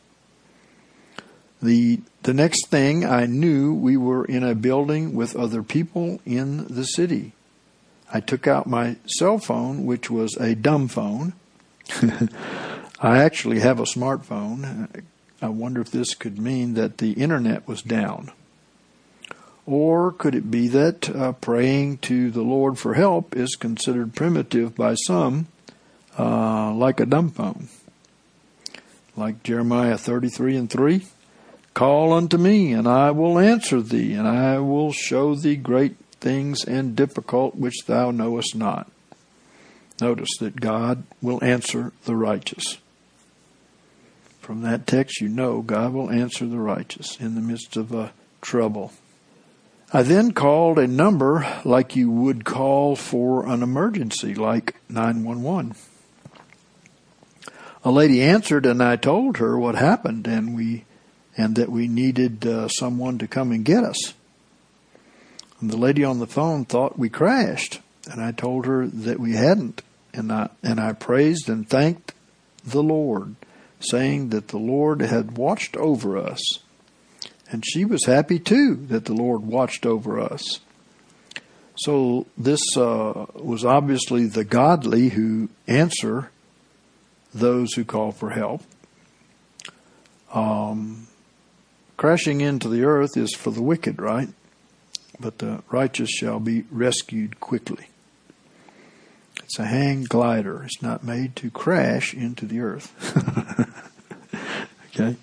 A: The next thing I knew, we were in a building with other people in the city. I took out my cell phone, which was a dumb phone. I actually have a smartphone. I wonder if this could mean that the internet was down, Or could it be that praying to the Lord for help is considered primitive by some, like a dumb phone? Like Jeremiah 33:3, call unto me, and I will answer thee, and I will show thee great things and difficult which thou knowest not. Notice that God will answer the righteous. From that text, you know God will answer the righteous in the midst of trouble. I then called a number like you would call for an emergency, like 911. A lady answered, and I told her what happened, and that we needed someone to come and get us. And the lady on the phone thought we crashed, and I told her that we hadn't, and I praised and thanked the Lord, saying that the Lord had watched over us. And she was happy too that the Lord watched over us. So this was obviously the godly who answer those who call for help. Crashing into the earth is for the wicked, right? But the righteous shall be rescued quickly. It's a hang glider. It's not made to crash into the earth. Okay.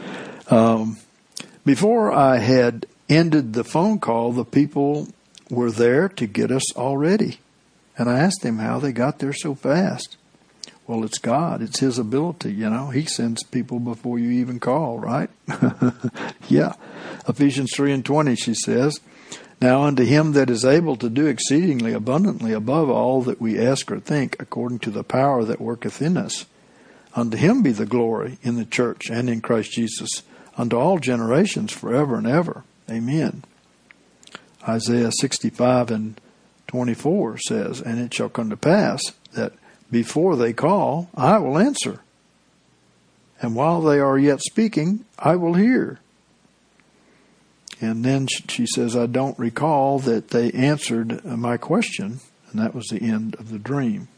A: Before I had ended the phone call, the people were there to get us already. And I asked them how they got there so fast. Well, it's God. It's His ability, He sends people before you even call, right? Yeah. Ephesians 3:20, she says, now unto Him that is able to do exceedingly abundantly above all that we ask or think, according to the power that worketh in us. Unto Him be the glory in the church and in Christ Jesus, unto all generations forever and ever. Amen. Isaiah 65:24 says, and it shall come to pass that before they call, I will answer. And while they are yet speaking, I will hear. And then she says, I don't recall that they answered my question. And that was the end of the dream.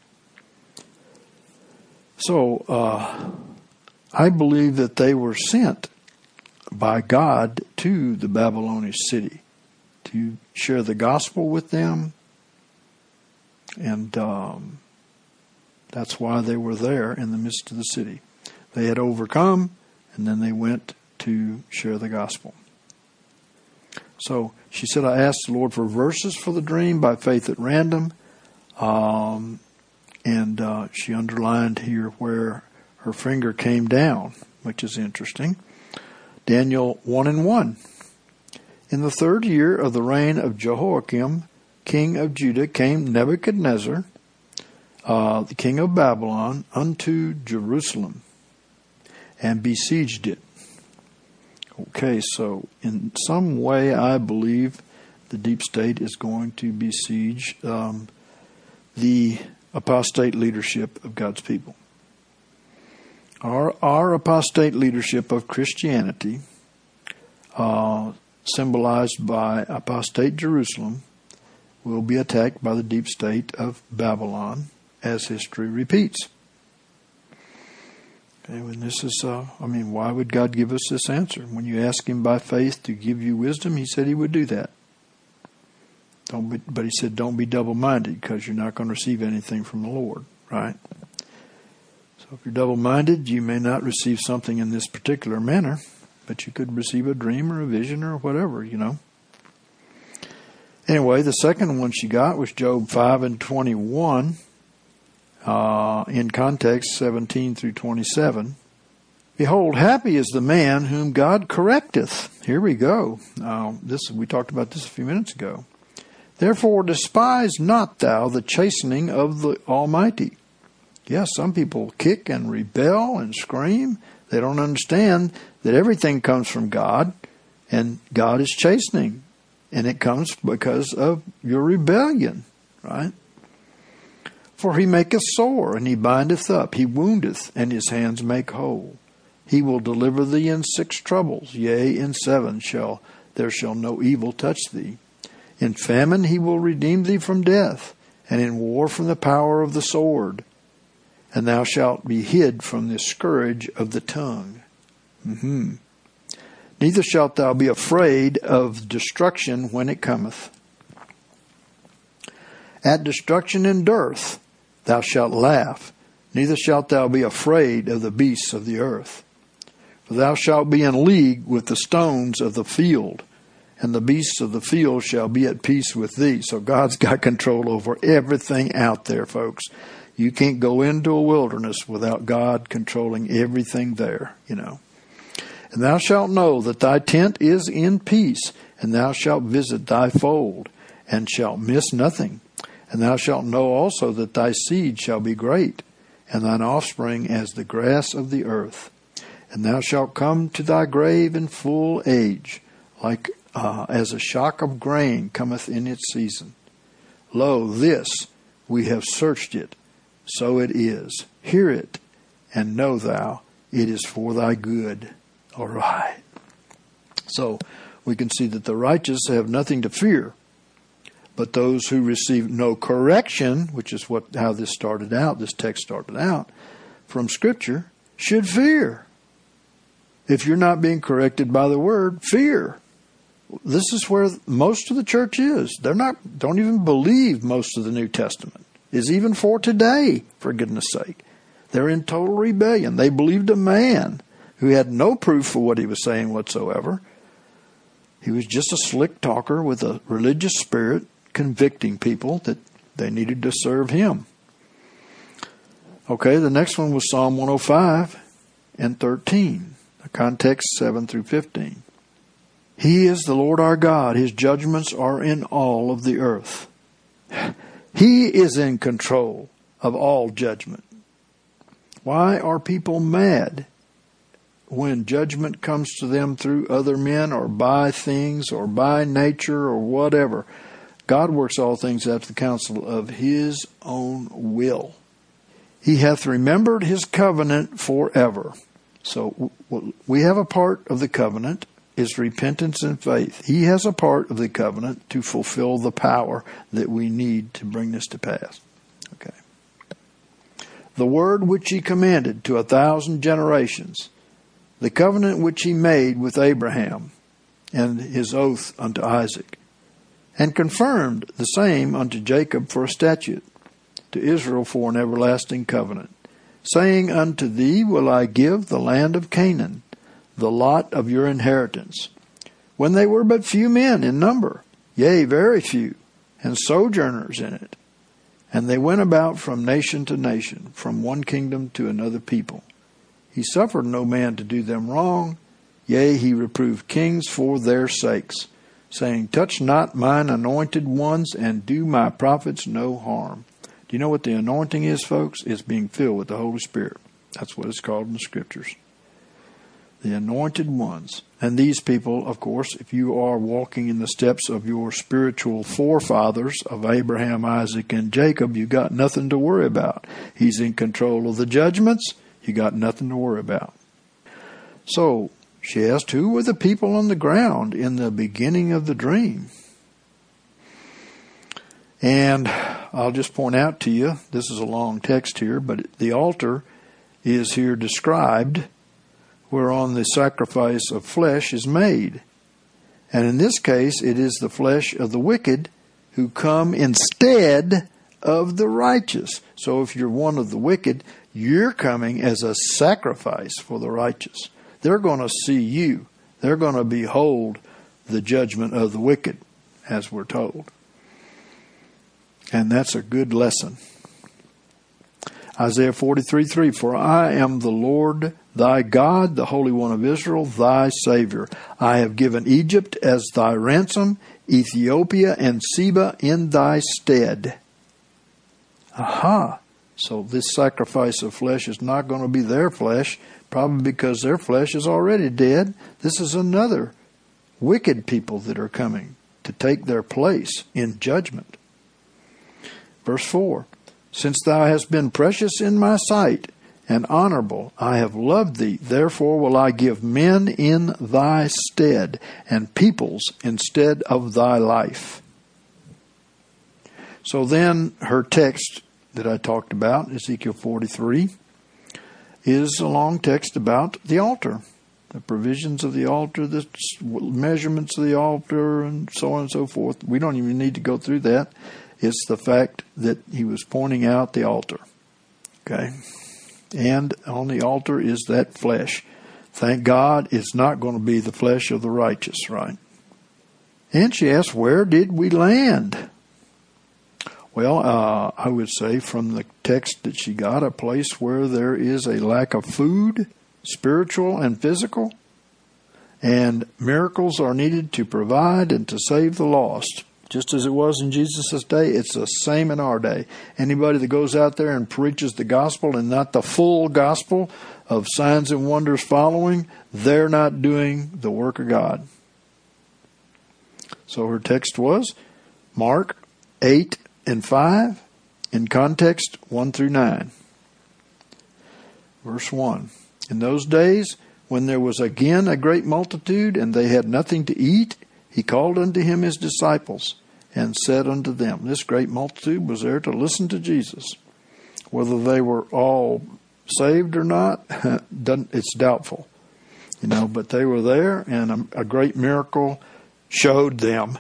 A: So, I believe that they were sent by God to the Babylonish city to share the gospel with them. And that's why they were there in the midst of the city. They had overcome, and then they went to share the gospel. So she said, I asked the Lord for verses for the dream by faith at random. And she underlined here where her finger came down, which is interesting. Daniel 1:1. In the 3rd year of the reign of Jehoiakim, king of Judah, came Nebuchadnezzar, the king of Babylon, unto Jerusalem, and besieged it. Okay, so in some way I believe the deep state is going to besiege the apostate leadership of God's people. Our apostate leadership of Christianity, symbolized by apostate Jerusalem, will be attacked by the deep state of Babylon, as history repeats. Okay, and this is, why would God give us this answer? When you ask Him by faith to give you wisdom, He said He would do that. But He said, don't be double-minded, because you're not going to receive anything from the Lord, right? So if you're double-minded, you may not receive something in this particular manner, but you could receive a dream or a vision or whatever, Anyway, the second one she got was Job 5:21. In context 17 through 27. Behold, happy is the man whom God correcteth. Here we go. We talked about this a few minutes ago. Therefore despise not thou the chastening of the Almighty. Yes, some people kick and rebel and scream. They don't understand that everything comes from God, and God is chastening. And it comes because of your rebellion, right? For He maketh sore, and He bindeth up. He woundeth, and His hands make whole. He will deliver thee in 6 troubles. Yea, in 7 there shall no evil touch thee. In famine He will redeem thee from death, and in war from the power of the sword. And thou shalt be hid from the scourge of the tongue. Neither shalt thou be afraid of destruction when it cometh. At destruction and dearth thou shalt laugh, neither shalt thou be afraid of the beasts of the earth. For thou shalt be in league with the stones of the field, and the beasts of the field shall be at peace with thee. So God's got control over everything out there, folks. You can't go into a wilderness without God controlling everything there, you know. And thou shalt know that thy tent is in peace, and thou shalt visit thy fold, and shalt miss nothing. And thou shalt know also that thy seed shall be great, and thine offspring as the grass of the earth. And thou shalt come to thy grave in full age, like as a shock of grain cometh in its season. Lo, this, we have searched it, so it is. Hear it, and know thou, it is for thy good. All right. So, we can see that the righteous have nothing to fear, but those who receive no correction, which is how this started out, this text started out, from Scripture, should fear. If you're not being corrected by the Word, fear. This is where most of the church is. Don't even believe most of the New Testament is even for today, for goodness sake. They're in total rebellion. They believed a man who had no proof for what he was saying whatsoever. He was just a slick talker with a religious spirit, convicting people that they needed to serve him. Okay, the next one was Psalm 105 and 13. The context 7 through 15. He is the Lord our God. His judgments are in all of the earth. He is in control of all judgment. Why are people mad when judgment comes to them through other men or by things or by nature or whatever? God works all things after the counsel of His own will. He hath remembered His covenant forever. So we have a part of the covenant is repentance and faith. He has a part of the covenant to fulfill the power that we need to bring this to pass. Okay. The word which He commanded to 1,000 generations, the covenant which He made with Abraham, and His oath unto Isaac, and confirmed the same unto Jacob for a statute, to Israel for an everlasting covenant, saying, unto thee will I give the land of Canaan, the lot of your inheritance, when they were but few men in number, yea, very few, and sojourners in it. And they went about from nation to nation, from one kingdom to another people. He suffered no man to do them wrong, yea, He reproved kings for their sakes, saying, touch not mine anointed ones, and do my prophets no harm. Do you know what the anointing is, folks? It's being filled with the Holy Spirit. That's what it's called in the Scriptures. The anointed ones. And these people, of course, if you are walking in the steps of your spiritual forefathers of Abraham, Isaac, and Jacob, you got nothing to worry about. He's in control of the judgments. You got nothing to worry about. So, she asked, who were the people on the ground in the beginning of the dream? And I'll just point out to you, this is a long text here, but the altar is here described, whereon the sacrifice of flesh is made. And in this case, it is the flesh of the wicked who come instead of the righteous. So if you're one of the wicked, you're coming as a sacrifice for the righteous. They're going to see you. They're going to behold the judgment of the wicked, as we're told. And that's a good lesson. Isaiah 43:3, for I am the Lord thy God, the Holy One of Israel, thy Savior. I have given Egypt as thy ransom, Ethiopia and Seba in thy stead. Aha! So this sacrifice of flesh is not going to be their flesh, probably because their flesh is already dead. This is another wicked people that are coming to take their place in judgment. Verse 4, since thou hast been precious in my sight and honorable, I have loved thee. Therefore will I give men in thy stead and peoples instead of thy life. So then her text that I talked about, Ezekiel 43, is a long text about the altar. the provisions of the altar, the measurements of the altar, and so on and so forth. We don't even need to go through that. It's the fact that he was pointing out the altar. Okay? And on the altar is that flesh. Thank God it's not going to be the flesh of the righteous, right? And she asked, where did we land? Well, I would say from the text that she got, a place where there is a lack of food, spiritual and physical, and miracles are needed to provide and to save the lost. Just as it was in Jesus' day, it's the same in our day. Anybody that goes out there and preaches the gospel and not the full gospel of signs and wonders following, they're not doing the work of God. So her text was Mark 8 and 5, in context 1 through 9. Verse 1. In those days, when there was again a great multitude, and they had nothing to eat, he called unto him his disciples, and said unto them, this great multitude was there to listen to Jesus. Whether they were all saved or not, it's doubtful. But they were there, and a great miracle showed them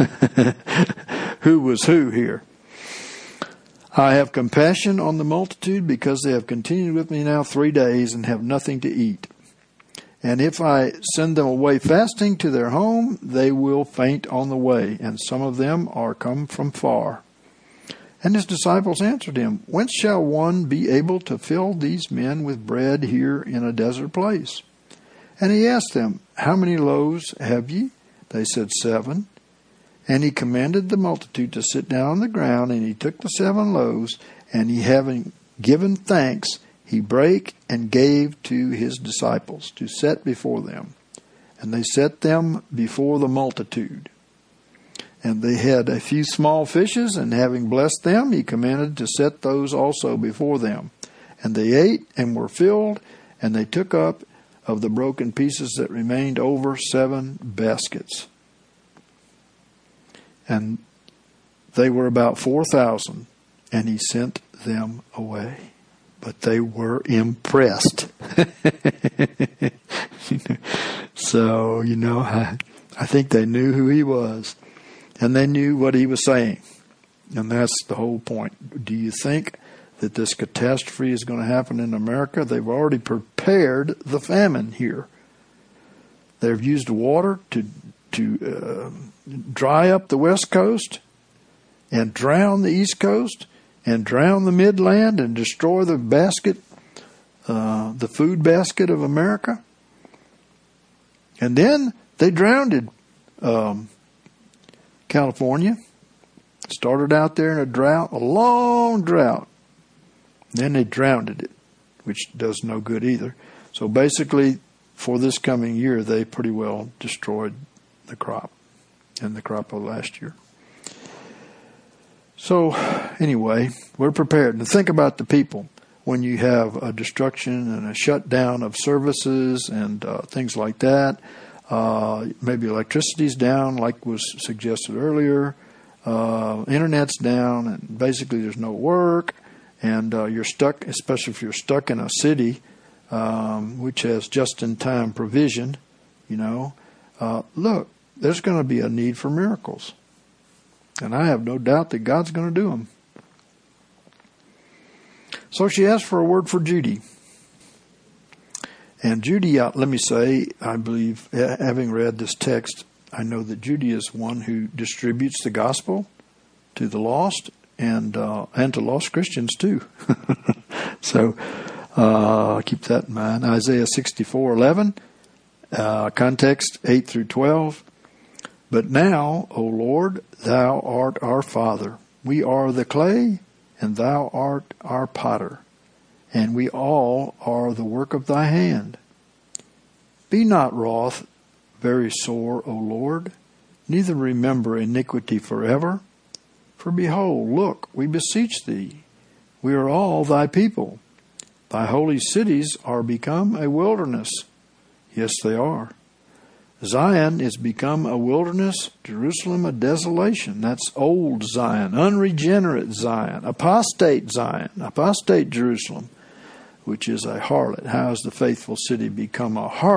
A: who was who here. I have compassion on the multitude, because they have continued with me now 3 days and have nothing to eat. And if I send them away fasting to their home, they will faint on the way, and some of them are come from far. And his disciples answered him, whence shall one be able to fill these men with bread here in a desert place? And he asked them, how many loaves have ye? They said, 7. And he commanded the multitude to sit down on the ground, and he took the 7 loaves, and he having given thanks, he brake and gave to his disciples to set before them. And they set them before the multitude. And they had a few small fishes, and having blessed them, he commanded to set those also before them. And they ate and were filled, and they took up of the broken pieces that remained over 7 baskets. And they were about 4,000, and he sent them away. But they were impressed. So, I think they knew who he was. And they knew what he was saying. And that's the whole point. Do you think that this catastrophe is going to happen in America? They've already prepared the famine here. They've used water to dry up the West Coast and drown the East Coast and drown the Midland and destroy the basket, the food basket of America. And then they drowned California. Started out there in a drought, a long drought. Then they drowned it, which does no good either. So basically, for this coming year, they pretty well destroyed the crop and the crop of last year. So anyway, we're prepared. And think about the people when you have a destruction and a shutdown of services and things like that. Maybe electricity's down, like was suggested earlier. Internet's down, and basically there's no work, and you're stuck, especially if you're stuck in a city which has just-in-time provision. Look, there's going to be a need for miracles, and I have no doubt that God's going to do them. So she asked for a word for Judy. And Judy, let me say, I believe, having read this text, I know that Judy is one who distributes the gospel to the lost and to lost Christians too. So keep that in mind. Isaiah 64:11, context 8 through 12. But now, O Lord, thou art our Father. We are the clay, and thou art our potter, and we all are the work of thy hand. Be not wroth, very sore, O Lord, neither remember iniquity forever. For behold, look, we beseech thee, we are all thy people. Thy holy cities are become a wilderness. Yes, they are. Zion is become a wilderness, Jerusalem a desolation. That's old Zion, unregenerate Zion, apostate Jerusalem, which is a harlot. How has the faithful city become a harlot?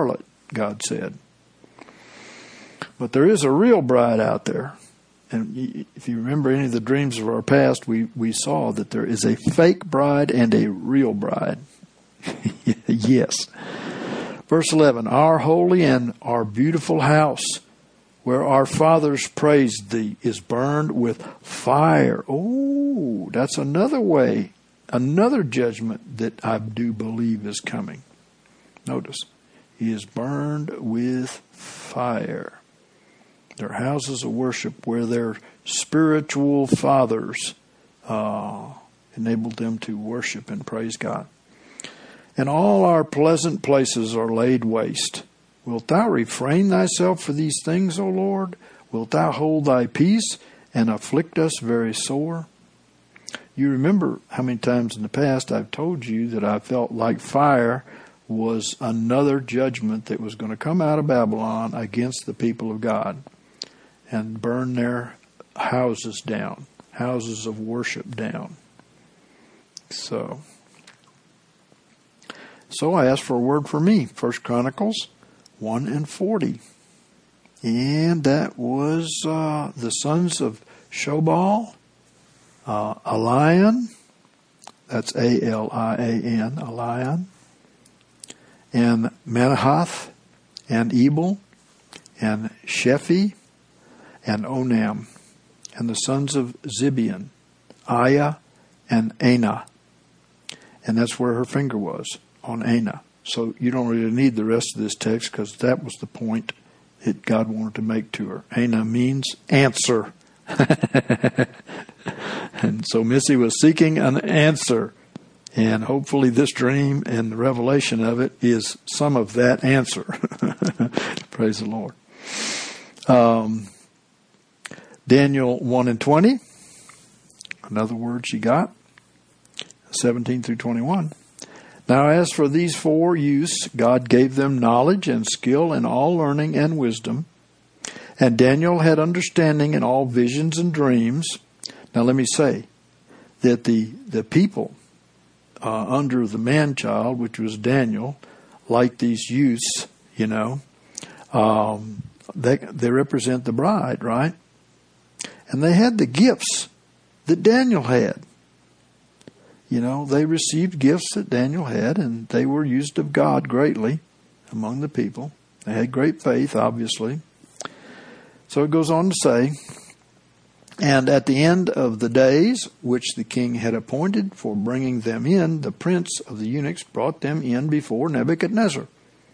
A: God said. But there is a real bride out there. And if you remember any of the dreams of our past, we saw that there is a fake bride and a real bride. Yes. Verse 11, our holy and our beautiful house, where our fathers praised thee, is burned with fire. Oh, that's another way, another judgment that I do believe is coming. Notice, he is burned with fire. Their houses of worship where their spiritual fathers enabled them to worship and praise God. And all our pleasant places are laid waste. Wilt thou refrain thyself for these things, O Lord? Wilt thou hold thy peace and afflict us very sore? You remember how many times in the past I've told you that I felt like fire was another judgment that was going to come out of Babylon against the people of God and burn their houses down, houses of worship down. So I asked for a word for me. 1 Chronicles 1:40. And that was the sons of Shobal, Alian, that's A-L-I-A-N, Alian, and Manahath, and Ebal, and Shephi, and Onam, and the sons of Zibeon, Aya, and Anah. And that's where her finger was, on Anah. So you don't really need the rest of this text because that was the point that God wanted to make to her. Anah means answer. And so Missy was seeking an answer. And hopefully this dream and the revelation of it is some of that answer. Praise the Lord. Daniel 1:20. Another word she got. 17 through 21. Now as for these 4 youths, God gave them knowledge and skill in all learning and wisdom. And Daniel had understanding in all visions and dreams. Now let me say that the people under the man-child, which was Daniel, like these youths, they represent the bride, right? And they had the gifts that Daniel had. They received gifts that Daniel had, and they were used of God greatly among the people. They had great faith, obviously. So it goes on to say, and at the end of the days which the king had appointed for bringing them in, the prince of the eunuchs brought them in before Nebuchadnezzar.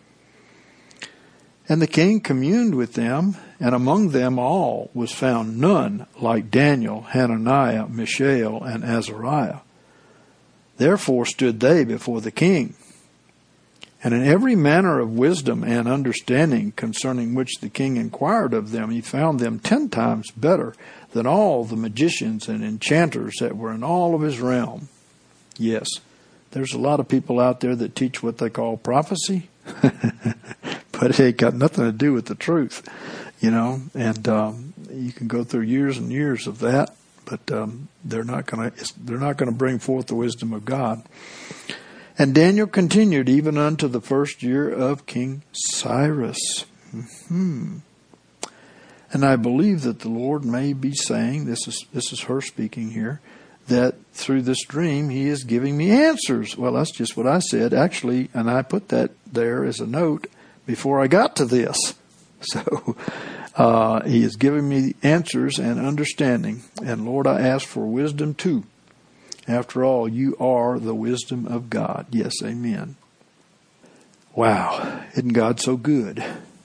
A: And the king communed with them, and among them all was found none like Daniel, Hananiah, Mishael, and Azariah. Therefore stood they before the king. And in every manner of wisdom and understanding concerning which the king inquired of them, he found them 10 times better than all the magicians and enchanters that were in all of his realm. Yes, there's a lot of people out there that teach what they call prophecy, but it ain't got nothing to do with the truth, and you can go through years and years of that, but they're not going to bring forth the wisdom of God. And Daniel continued even unto the first year of King Cyrus. And I believe that the Lord may be saying, this is her speaking here, that through this dream he is giving me answers. Well, that's just what I said, actually, and I put that there as a note before I got to this. So he is giving me answers and understanding. And Lord, I ask for wisdom too. After all, you are the wisdom of God. Yes, amen. Wow, isn't God so good?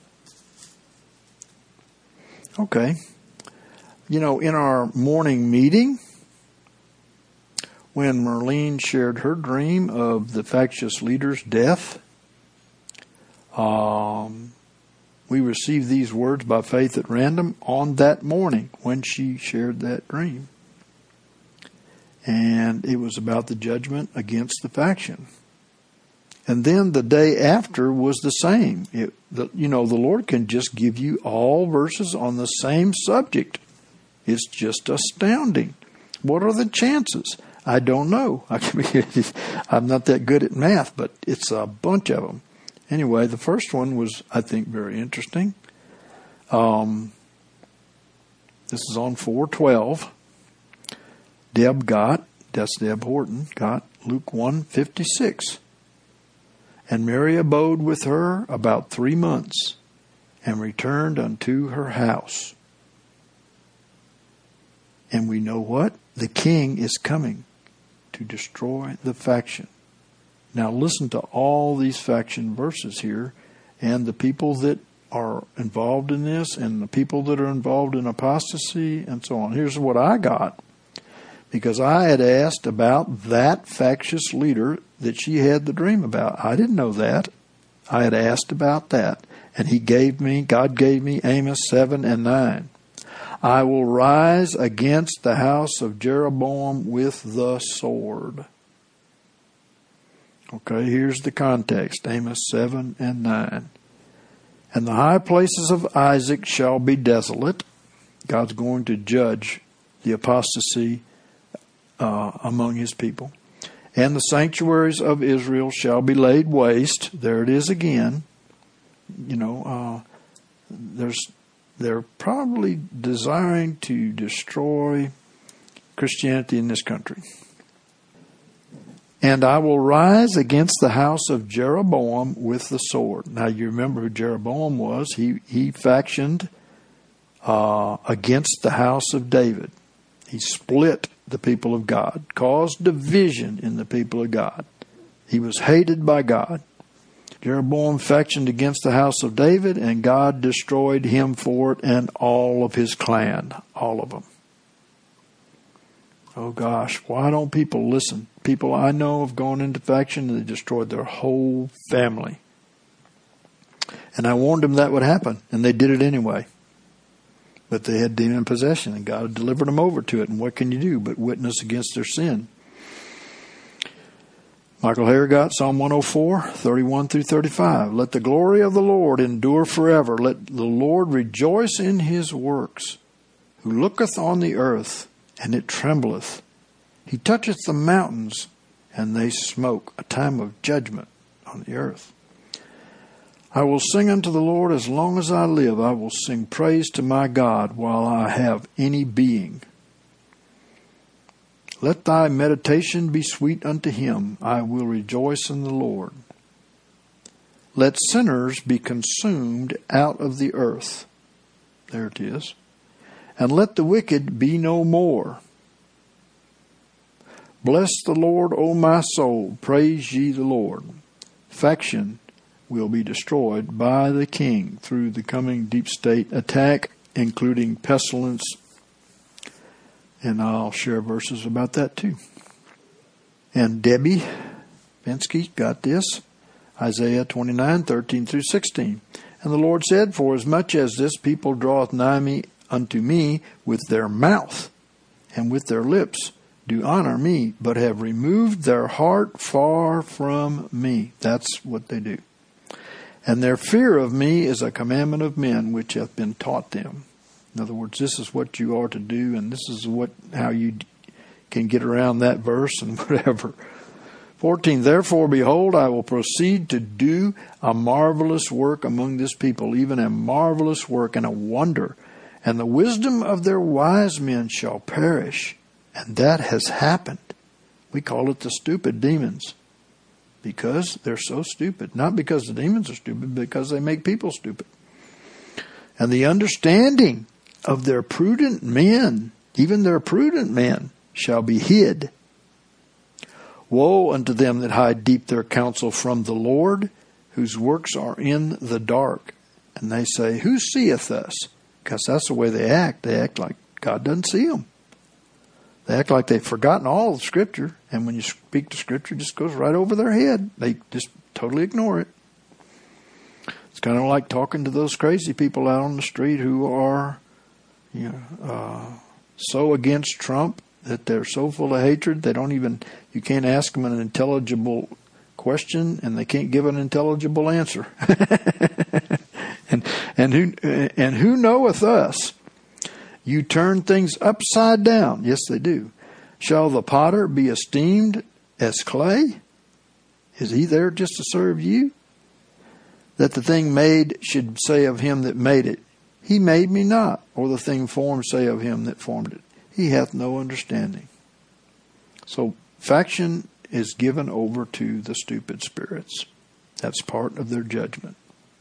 A: Okay. In our morning meeting, when Merlene shared her dream of the factious leader's death, we received these words by faith at random on that morning when she shared that dream. And it was about the judgment against the faction. And then the day after was the same. The Lord can just give you all verses on the same subject. It's just astounding. What are the chances? I don't know. I'm not that good at math, but it's a bunch of them. Anyway, the first one was, I think, very interesting. This is on 4:12. That's Deb Horton, got Luke 1:56. And Mary abode with her about 3 months, and returned unto her house. And we know what? The king is coming to destroy the faction. Now listen to all these faction verses here, and the people that are involved in this, and the people that are involved in apostasy, and so on. Here's what I got. Because I had asked about that factious leader that she had the dream about. I didn't know that. I had asked about that. And God gave me Amos 7 and 9. I will rise against the house of Jeroboam with the sword. Okay, here's the context. Amos 7 and 9. And the high places of Isaac shall be desolate. God's going to judge the apostasy among his people. And the sanctuaries of Israel shall be laid waste. There it is again. They're probably desiring to destroy Christianity in this country. And I will rise against the house of Jeroboam with the sword. Now you remember who Jeroboam was. He factioned against the house of David. He split the people of God, caused division in the people of God. He was hated by God. Jeroboam factioned against the house of David, and God destroyed him for it and all of his clan, all of them. Oh gosh, why don't people listen? People I know have gone into faction and they destroyed their whole family. And I warned them that would happen, and they did it anyway. But they had demon possession, and God delivered them over to it. And what can you do but witness against their sin? Michael Hare got Psalm 104, 31 through 35. Let the glory of the Lord endure forever. Let the Lord rejoice in his works, who looketh on the earth, and it trembleth. He toucheth the mountains, and they smoke. A time of judgment on the earth. I will sing unto the Lord as long as I live. I will sing praise to my God while I have any being. Let thy meditation be sweet unto him. I will rejoice in the Lord. Let sinners be consumed out of the earth. There it is. And let the wicked be no more. Bless the Lord, O my soul. Praise ye the Lord. Faction will be destroyed by the king through the coming deep state attack, including pestilence. And I'll share verses about that too. And Debbie Bensky got this. Isaiah 29, 13 through 16. And the Lord said, for as much as this people draweth nigh me unto me with their mouth and with their lips, do honor me, but have removed their heart far from me. That's what they do. And their fear of me is a commandment of men which hath been taught them. In other words, this is what you are to do, and this is how you can get around that verse and whatever. 14, therefore, behold, I will proceed to do a marvelous work among this people, even a marvelous work and a wonder. And the wisdom of their wise men shall perish. And that has happened. We call it the stupid demons. Because they're so stupid. Not because the demons are stupid, because they make people stupid. And the understanding of their prudent men, even their prudent men, shall be hid. Woe unto them that hide deep their counsel from the Lord, whose works are in the dark. And they say, who seeth us? Because that's the way they act. They act like God doesn't see them. They act like they've forgotten all of Scripture, and when you speak to Scripture, it just goes right over their head. They just totally ignore it. It's kind of like talking to those crazy people out on the street who are, so against Trump that they're so full of hatred you can't ask them an intelligible question, and they can't give an intelligible answer. and who knoweth us? You turn things upside down. Yes, they do. Shall the potter be esteemed as clay? Is he there just to serve you? that the thing made should say of him that made it, He made me not, or the thing formed say of him that formed it, He hath no understanding. So faction is given over to the stupid spirits. That's part of their judgment.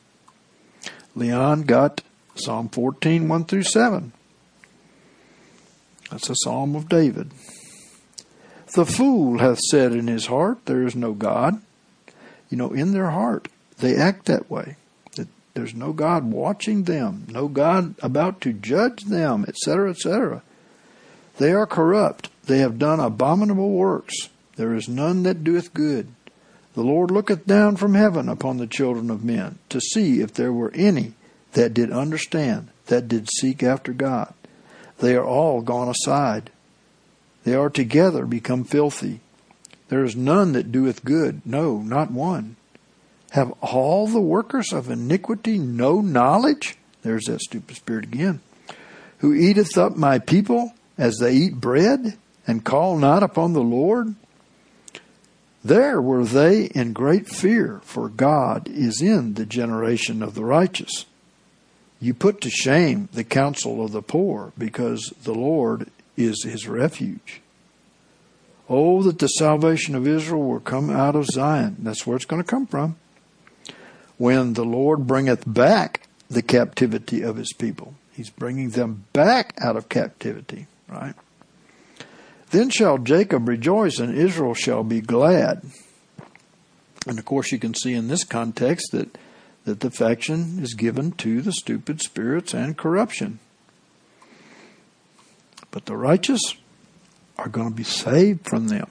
A: Leon got Psalm 14, 1 through 7. That's a psalm of David. The fool hath said in his heart, there is no God. You know, in their heart, they act that way. That there's no God watching them, no God about to judge them, etc., etc. They are corrupt. They have done abominable works. There is none that doeth good. The Lord looketh down from heaven upon the children of men, to see if there were any that did understand, that did seek after God. They are all gone aside. They are together become filthy. There is none that doeth good, no, not one. Have all the workers of iniquity no knowledge? There's that stupid spirit again. Who eateth up my people as they eat bread, and call not upon the Lord? There were they in great fear, for God is in the generation of the righteous. You put to shame the counsel of the poor, because the Lord is his refuge. Oh, that the salvation of Israel were come out of Zion. That's where it's going to come from. When the Lord bringeth back the captivity of his people. He's bringing them back out of captivity, right? Then shall Jacob rejoice, and Israel shall be glad. And of course you can see in this context that the faction is given to the stupid spirits and corruption. But the righteous are going to be saved from them.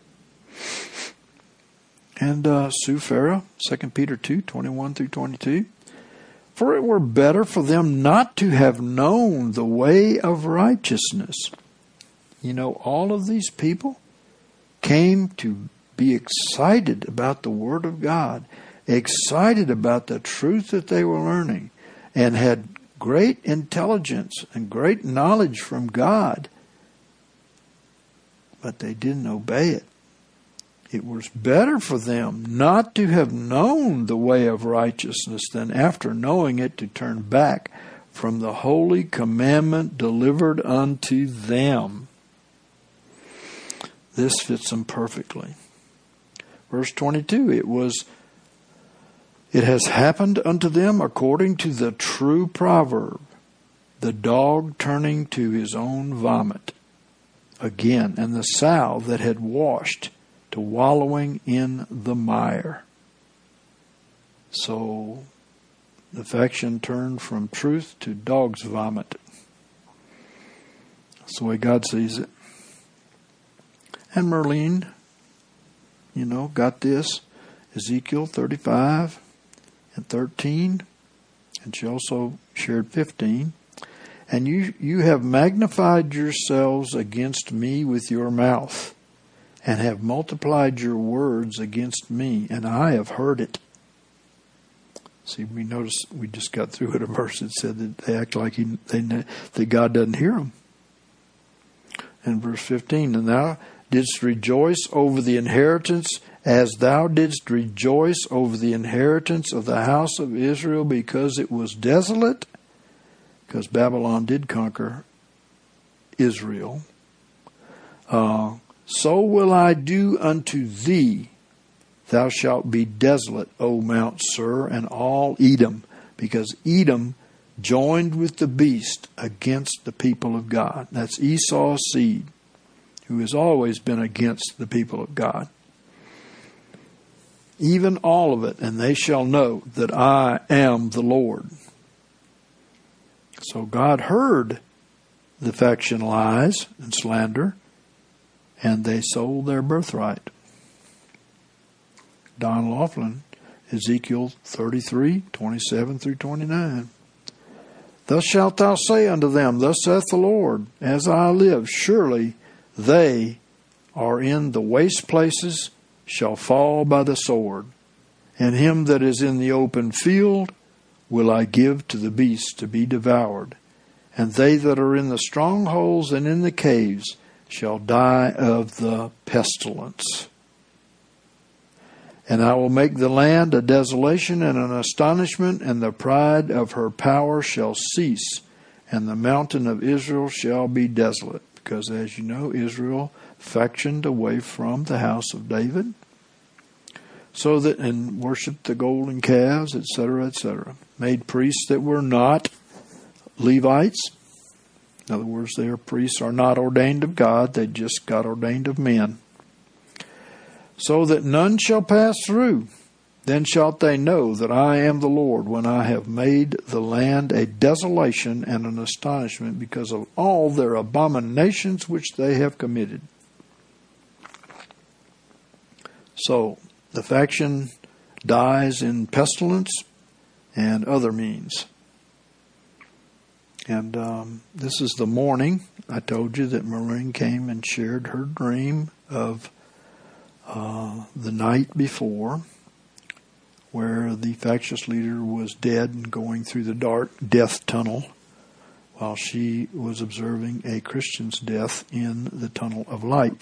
A: And Sue Farah, 2 Peter 2, 21 through 22. For it were better for them not to have known the way of righteousness. You know, all of these people came to be excited about the Word of God, excited about the truth that they were learning, and had great intelligence and great knowledge from God, but they didn't obey it. It was better for them not to have known the way of righteousness than after knowing it to turn back from the holy commandment delivered unto them. This fits them perfectly. Verse 22, it has happened unto them according to the true proverb, the dog turning to his own vomit again, and the sow that had washed to wallowing in the mire. So the faction turned from truth to dog's vomit. That's the way God sees it. And Merlene, got this. Ezekiel 35 and 13. And she also shared 15. And you have magnified yourselves against me with your mouth, and have multiplied your words against me, and I have heard it. See, we noticed we just got through at a verse that said that they act like that God doesn't hear them. And verse 15, and thou didst rejoice over the inheritance, as thou didst rejoice over the inheritance of the house of Israel, because it was desolate, because Babylon did conquer Israel. So will I do unto thee. Thou shalt be desolate, O Mount Seir, and all Edom, because Edom joined with the beast against the people of God. That's Esau's seed, who has always been against the people of God. Even all of it, and they shall know that I am the Lord. So God heard the faction lies and slander, and they sold their birthright. Don Laughlin, Ezekiel 33, 27 through 29. Thus shalt thou say unto them, Thus saith the Lord, As I live, surely they are in the waste places shall fall by the sword, and him that is in the open field will I give to the beasts to be devoured, and they that are in the strongholds and in the caves shall die of the pestilence. And I will make the land a desolation and an astonishment, and the pride of her power shall cease, and the mountain of Israel shall be desolate. Because, as you know, Israel factioned away from the house of David, so that, and worshipped the golden calves, etc., etc. Made priests that were not Levites. In other words, their priests are not ordained of God, they just got ordained of men. So that none shall pass through. Then shalt they know that I am the Lord, when I have made the land a desolation and an astonishment, because of all their abominations which they have committed. So, the faction dies in pestilence and other means. And this is the morning. I told you that Maureen came and shared her dream of the night before, where the factious leader was dead and going through the dark death tunnel, while she was observing a Christian's death in the tunnel of light.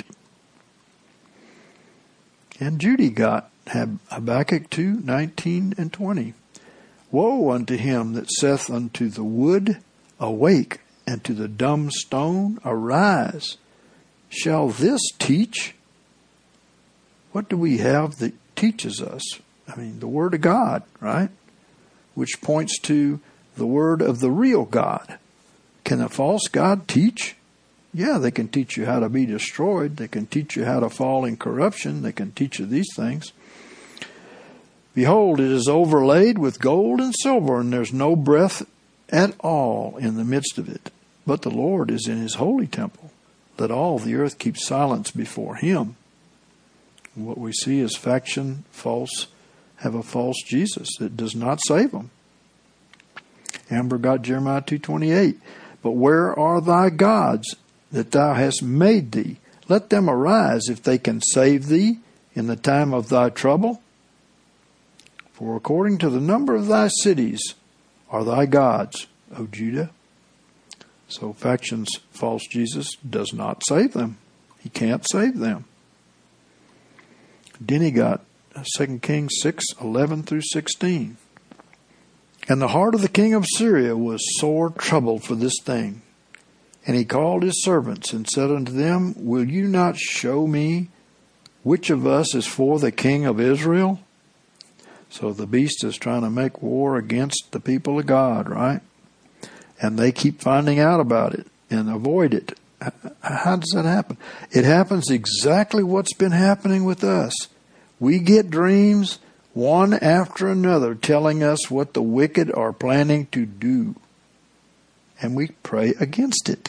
A: And Judy got Habakkuk 2, 19 and 20. Woe unto him that saith unto the wood, Awake, and to the dumb stone, Arise. Shall this teach? What do we have that teaches us? I mean, the Word of God, right? Which points to the Word of the real God. Can a false God teach? Yeah, they can teach you how to be destroyed. They can teach you how to fall in corruption. They can teach you these things. Behold, it is overlaid with gold and silver, and there's no breath at all in the midst of it. But the Lord is in his holy temple. Let all the earth keep silence before him. What we see is faction, have a false Jesus that does not save them. Amber got Jeremiah 2:28. But where are thy gods that thou hast made thee? Let them arise if they can save thee in the time of thy trouble. For according to the number of thy cities are thy gods, O Judah. So faction's false Jesus does not save them. He can't save them. Denny got 2 Kings 6, 11 through 16. And the heart of the king of Syria was sore troubled for this thing. And he called his servants and said unto them, Will you not show me which of us is for the king of Israel? So the beast is trying to make war against the people of God, right? And they keep finding out about it and avoid it. How does that happen? It happens exactly what's been happening with us. We get dreams, one after another, telling us what the wicked are planning to do. And we pray against it.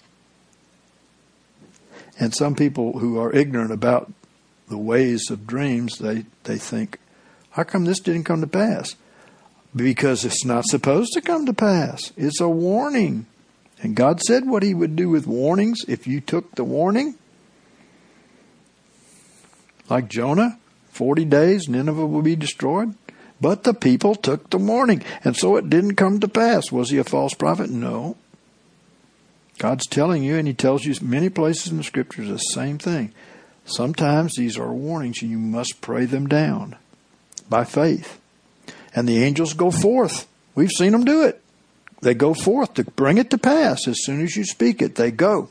A: And some people who are ignorant about the ways of dreams, they think, how come this didn't come to pass? Because it's not supposed to come to pass. It's a warning. And God said what he would do with warnings if you took the warning. Like Jonah, 40 days, Nineveh will be destroyed. But the people took the warning, and so it didn't come to pass. Was he a false prophet? No. God's telling you, and he tells you many places in the scriptures the same thing. Sometimes these are warnings, and you must pray them down by faith. And the angels go forth. We've seen them do it. They go forth to bring it to pass. As soon as you speak it, they go.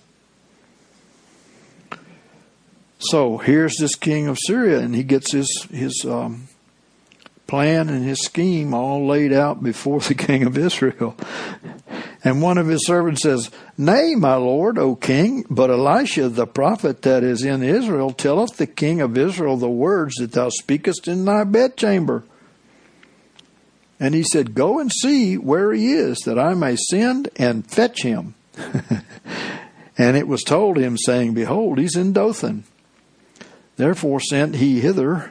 A: So here's this king of Syria, and he gets his plan and his scheme all laid out before the king of Israel. And one of his servants says, Nay, my lord, O king, but Elisha the prophet that is in Israel telleth the king of Israel the words that thou speakest in thy bedchamber. And he said, Go and see where he is, that I may send and fetch him. And it was told him, saying, Behold, he's in Dothan. Therefore sent he hither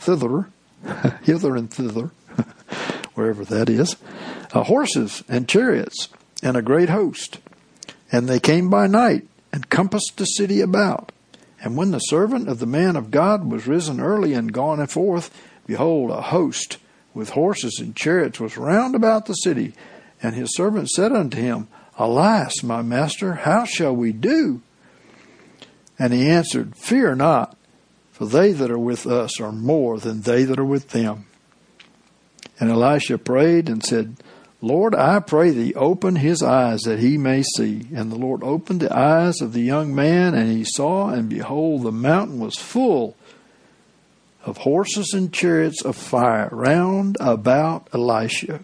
A: and thither, wherever that is, horses and chariots and a great host. And they came by night and compassed the city about. And when the servant of the man of God was risen early and gone forth, behold, a host with horses and chariots was round about the city. And his servant said unto him, Alas, my master, how shall we do? And he answered, Fear not, for they that are with us are more than they that are with them. And Elisha prayed and said, Lord, I pray thee, open his eyes that he may see. And the Lord opened the eyes of the young man, and he saw, and behold, the mountain was full of horses and chariots of fire round about Elisha.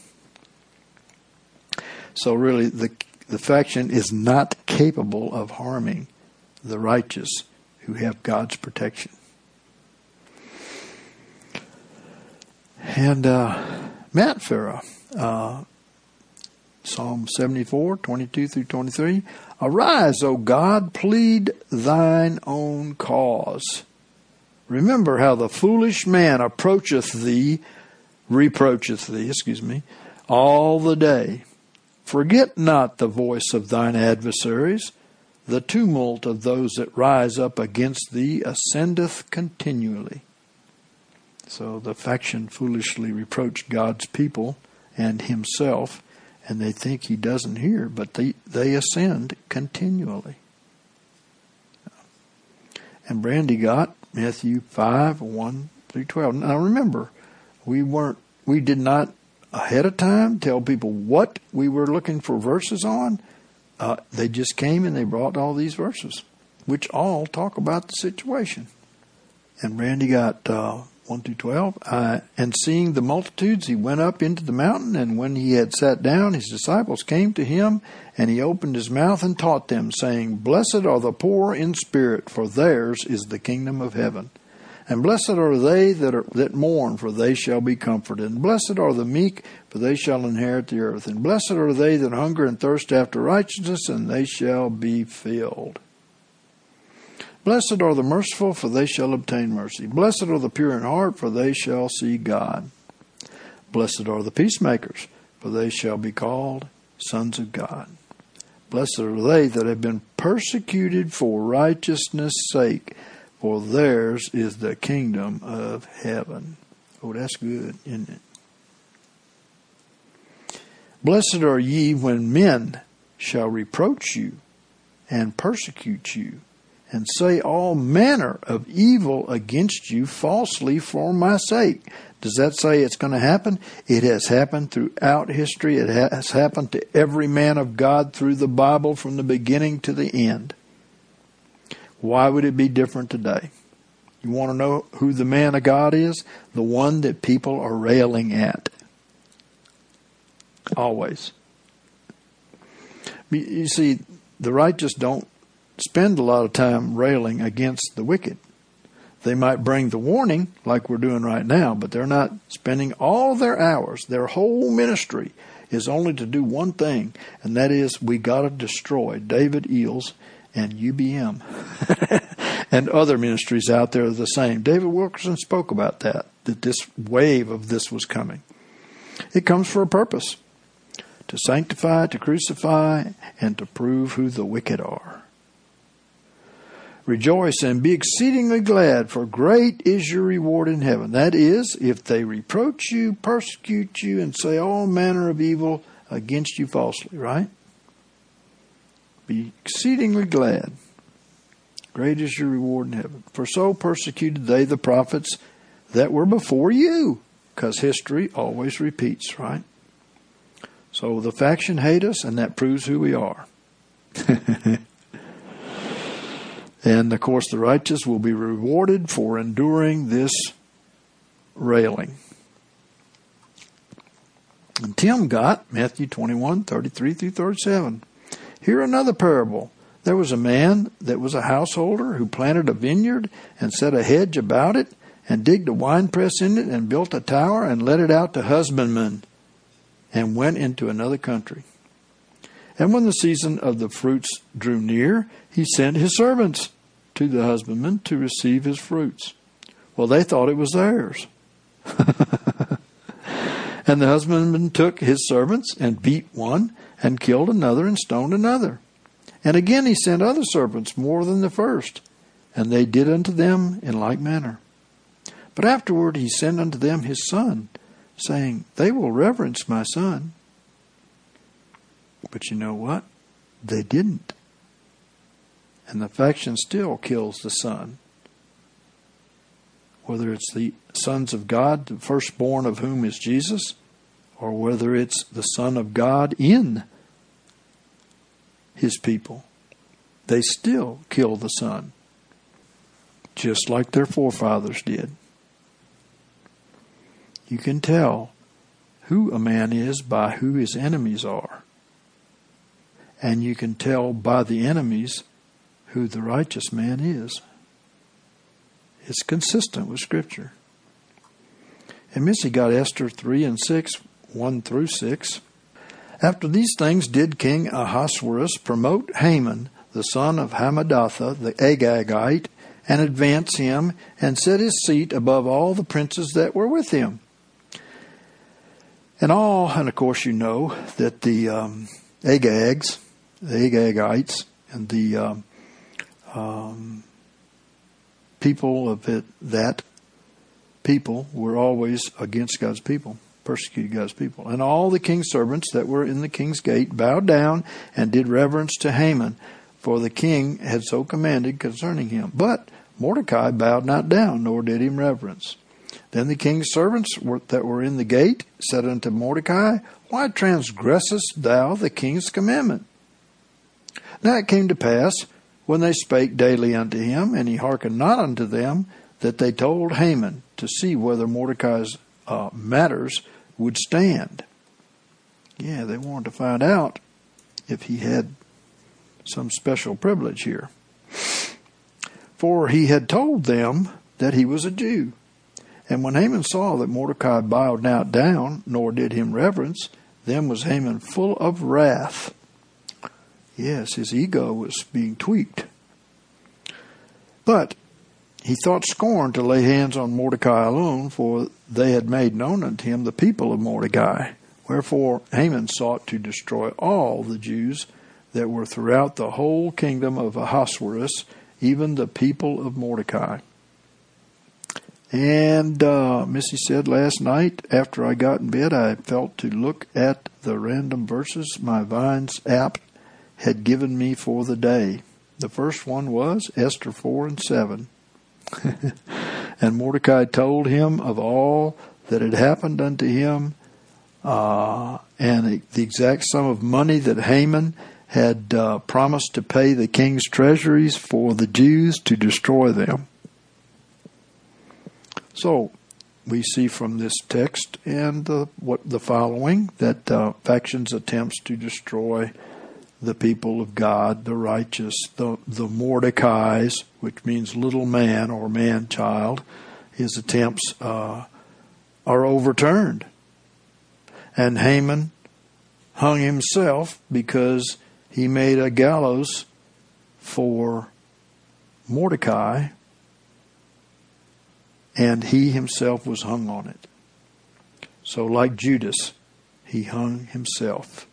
A: So really, the faction is not capable of harming the righteous who have God's protection. And Matt Farah, Psalm 74, 22 through 23. Arise, O God, plead thine own cause. Remember how the foolish man reproacheth thee, all the day. Forget not the voice of thine adversaries. The tumult of those that rise up against thee ascendeth continually. So the faction foolishly reproach God's people and himself, and they think he doesn't hear, but they ascend continually. And Brandy got Matthew 5, 1 through 12. Now remember, we did not ahead of time tell people what we were looking for verses on. They just came and they brought all these verses, which all talk about the situation. And Randy got 1 through 12. And seeing the multitudes, he went up into the mountain, and when he had sat down, his disciples came to him, and he opened his mouth and taught them, saying, Blessed are the poor in spirit, for theirs is the kingdom of heaven. And blessed are they that mourn, for they shall be comforted. And blessed are the meek, for they shall inherit the earth. And blessed are they that hunger and thirst after righteousness, and they shall be filled. Blessed are the merciful, for they shall obtain mercy. Blessed are the pure in heart, for they shall see God. Blessed are the peacemakers, for they shall be called sons of God. Blessed are they that have been persecuted for righteousness' sake, for theirs is the kingdom of heaven. Oh, that's good, isn't it? Blessed are ye when men shall reproach you and persecute you, and say all manner of evil against you falsely for my sake. Does that say it's going to happen? It has happened throughout history. It has happened to every man of God through the Bible from the beginning to the end. Why would it be different today? You want to know who the man of God is? The one that people are railing at. Always. You see, the righteous don't spend a lot of time railing against the wicked. They might bring the warning like we're doing right now, but they're not spending all their hours. Their whole ministry is only to do one thing, and that is we got to destroy David Eels and UBM and other ministries out there are the same. David Wilkerson spoke about that this wave of this was coming. It comes for a purpose, to sanctify, to crucify, and to prove who the wicked are. Rejoice and be exceedingly glad, for great is your reward in heaven. That is, if they reproach you, persecute you, and say all manner of evil against you falsely, right? Be exceedingly glad. Great is your reward in heaven. For so persecuted they the prophets that were before you. Because history always repeats, right? So the faction hate us, and that proves who we are. And, of course, the righteous will be rewarded for enduring this railing. And Tim got Matthew 21, 33 through 37. Here another parable. There was a man that was a householder who planted a vineyard and set a hedge about it and digged a winepress in it and built a tower and let it out to husbandmen and went into another country. And when the season of the fruits drew near, he sent his servants to the husbandman to receive his fruits. Well, they thought it was theirs. And the husbandman took his servants and beat one and killed another and stoned another. And again he sent other servants more than the first, and they did unto them in like manner. But afterward he sent unto them his son, saying, They will reverence my son. But you know what? They didn't. And the faction still kills the son. whether it's the sons of God, the firstborn of whom is Jesus, or whether it's the Son of God in his people, they still kill the Son, just like their forefathers did. You can tell who a man is by who his enemies are. And you can tell by the enemies who the righteous man is. It's consistent with Scripture. And Missy got Esther 3 and 6, 1 through 6. After these things did King Ahasuerus promote Haman, the son of Hammedatha, the Agagite, and advance him, and set his seat above all the princes that were with him. And of course you know that the Agagites, and the people of that people were always against God's people, persecuted God's people. And all the king's servants that were in the king's gate bowed down and did reverence to Haman, for the king had so commanded concerning him. But Mordecai bowed not down, nor did him reverence. Then the king's servants that were in the gate said unto Mordecai, Why transgressest thou the king's commandment? Now it came to pass, when they spake daily unto him, and he hearkened not unto them, that they told Haman to see whether Mordecai's matters would stand. Yeah, they wanted to find out if he had some special privilege here. For he had told them that he was a Jew. And when Haman saw that Mordecai bowed not down, nor did him reverence, then was Haman full of wrath. Yes, his ego was being tweaked. But he thought scorn to lay hands on Mordecai alone, for they had made known unto him the people of Mordecai. Wherefore Haman sought to destroy all the Jews that were throughout the whole kingdom of Ahasuerus, even the people of Mordecai. And Missy said last night, after I got in bed, I felt to look at the random verses my Vines app had given me for the day. The first one was Esther 4 and 7. And Mordecai told him of all that had happened unto him, and the exact sum of money that Haman had promised to pay the king's treasuries for the Jews to destroy them. So we see from this text and the following that factions attempts to destroy the people of God, the righteous, the Mordecais, which means little man or man-child, his attempts are overturned. And Haman hung himself because he made a gallows for Mordecai, and he himself was hung on it. So like Judas, he hung himself.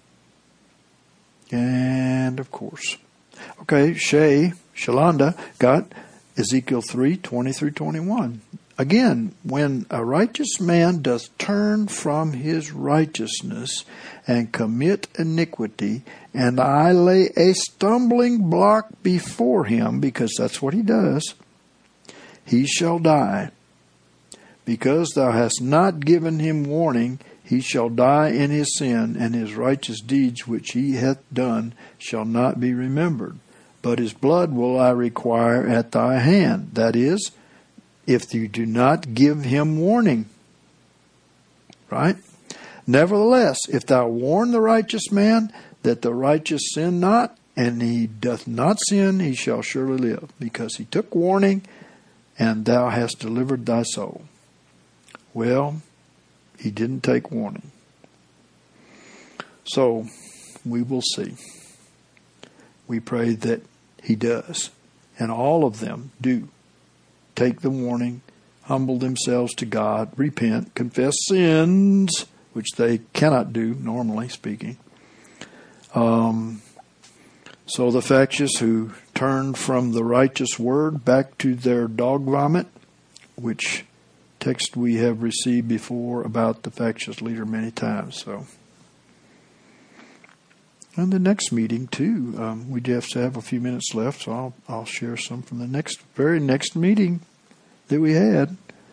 A: And of course, okay, Shalonda got Ezekiel 3, 20 through 21. Again, when a righteous man doth turn from his righteousness and commit iniquity, and I lay a stumbling block before him, because that's what he does, he shall die. Because thou hast not given him warning, he shall die in his sin, and his righteous deeds which he hath done shall not be remembered. But his blood will I require at thy hand. That is, if you do not give him warning. Right? Nevertheless, if thou warn the righteous man that the righteous sin not, and he doth not sin, he shall surely live, because he took warning, and thou hast delivered thy soul. Well, he didn't take warning. So, we will see. We pray that he does. And all of them do take the warning, humble themselves to God, repent, confess sins, which they cannot do, normally speaking. So the factious who turn from the righteous word back to their dog vomit, which text we have received before about the factious leader many times. So, and the next meeting too, we just have a few minutes left, so I'll share some from the very next meeting that we had.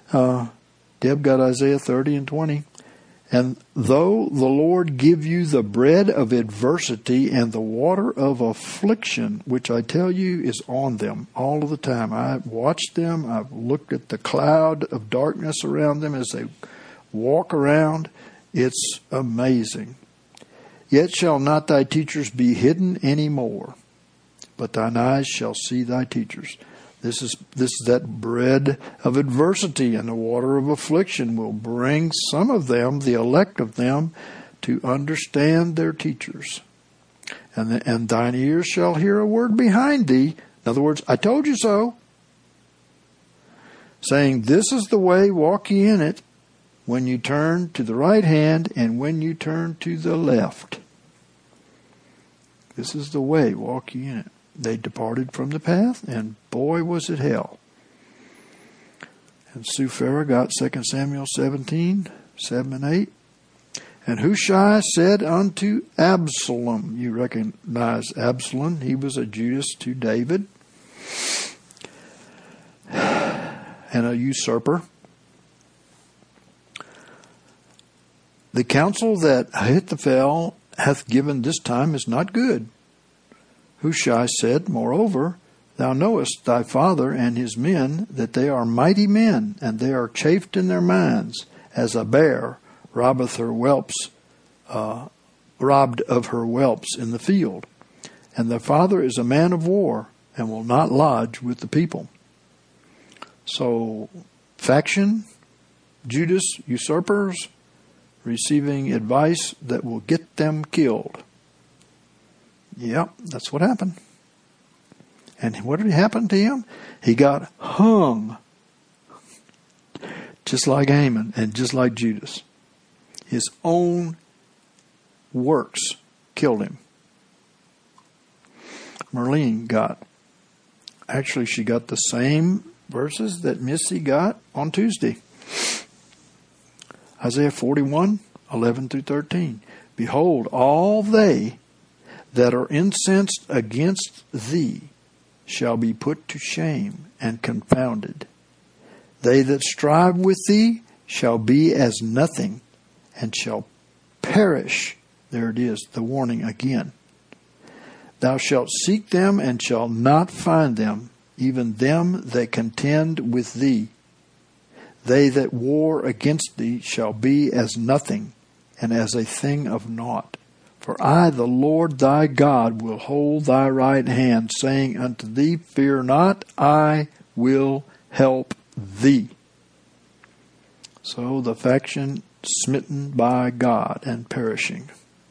A: Deb got Isaiah 30 and 20. And though the Lord give you the bread of adversity and the water of affliction, which I tell you is on them all of the time. I've watched them. I've looked at the cloud of darkness around them as they walk around. It's amazing. Yet shall not thy teachers be hidden any more, but thine eyes shall see thy teachers. This is that bread of adversity, and the water of affliction will bring some of them, the elect of them, to understand their teachers. And thine ears shall hear a word behind thee. In other words, I told you so. Saying, this is the way, walk ye in it, when you turn to the right hand and when you turn to the left. This is the way, walk ye in it. They departed from the path, and boy, was it hell. And Sue got 2 Samuel 17, 7 and 8. And Hushai said unto Absalom, you recognize Absalom, he was a Judas to David, and a usurper. The counsel that Ahithophel hath given this time is not good. Hushai said, moreover, thou knowest thy father and his men, that they are mighty men, and they are chafed in their minds, as a bear robbed of her whelps in the field. And their father is a man of war, and will not lodge with the people. So, faction, Judas, usurpers, receiving advice that will get them killed. Yep, that's what happened. And what did happen to him? He got hung. Just like Haman and just like Judas. His own works killed him. Merlene she got the same verses that Missy got on Tuesday. Isaiah 41, 11 through 13. Behold, all they that are incensed against thee shall be put to shame and confounded. They that strive with thee shall be as nothing, and shall perish. There it is, the warning again. Thou shalt seek them and shalt not find them, even them that contend with thee. They that war against thee shall be as nothing, and as a thing of naught. For I, the Lord thy God, will hold thy right hand, saying unto thee, fear not, I will help thee. So the faction smitten by God and perishing.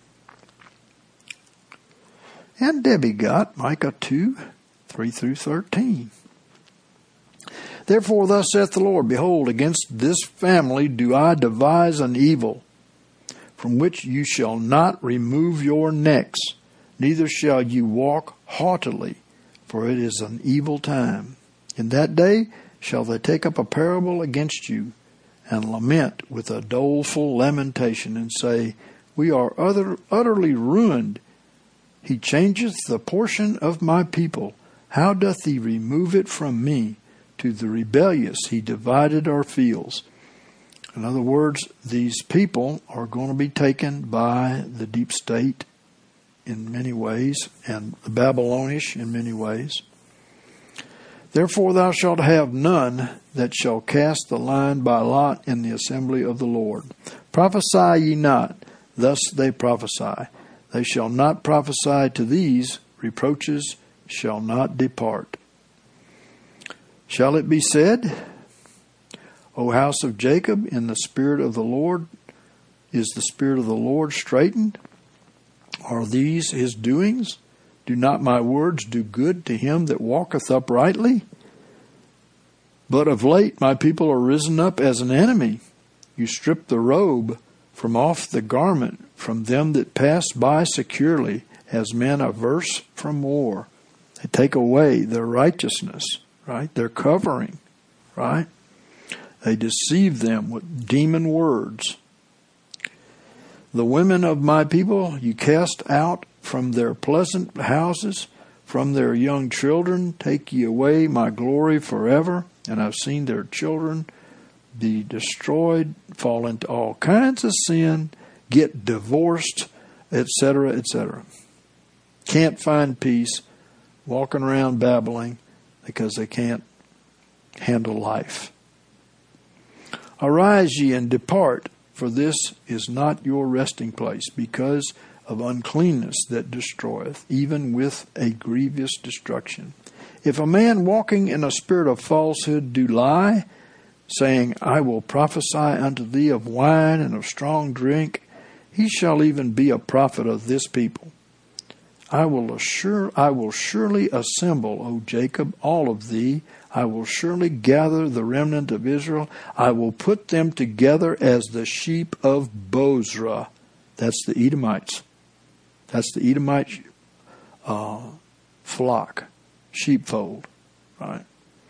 A: And Debbie got Micah 2, 3 through 13. Therefore thus saith the Lord, behold, against this family do I devise an evil, from which you shall not remove your necks, neither shall you walk haughtily, for it is an evil time. In that day shall they take up a parable against you, and lament with a doleful lamentation, and say, we are utterly ruined. He changeth the portion of my people. How doth he remove it from me? To the rebellious he divided our fields. In other words, these people are going to be taken by the deep state in many ways, and the Babylonish in many ways. Therefore thou shalt have none that shall cast the line by lot in the assembly of the Lord. Prophesy ye not, thus they prophesy. They shall not prophesy to these, reproaches shall not depart. Shall it be said, O house of Jacob, in the spirit of the Lord, is the spirit of the Lord straitened? Are these his doings? Do not my words do good to him that walketh uprightly? But of late my people are risen up as an enemy. You strip the robe from off the garment from them that pass by securely, as men averse from war. They take away their righteousness, right? Their covering, right? They deceive them with demon words. The women of my people you cast out from their pleasant houses, from their young children take ye away my glory forever. And I've seen their children be destroyed, fall into all kinds of sin, get divorced, etc., etc. Can't find peace, walking around babbling because they can't handle life. Arise ye and depart, for this is not your resting place, because of uncleanness that destroyeth, even with a grievous destruction. If a man walking in a spirit of falsehood do lie, saying, I will prophesy unto thee of wine and of strong drink, he shall even be a prophet of this people. I will surely assemble, O Jacob, all of thee. I will surely gather the remnant of Israel. I will put them together as the sheep of Bozrah. That's the Edomites. That's the Edomite flock, sheepfold, right?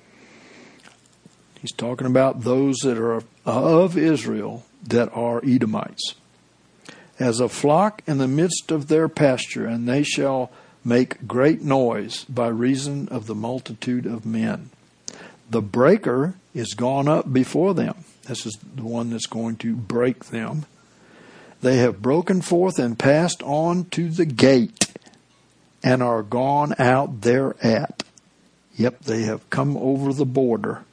A: He's talking about those that are of Israel that are Edomites. As a flock in the midst of their pasture, and they shall make great noise by reason of the multitude of men. The breaker is gone up before them. This is the one that's going to break them. They have broken forth and passed on to the gate and are gone out thereat. Yep, they have come over the border.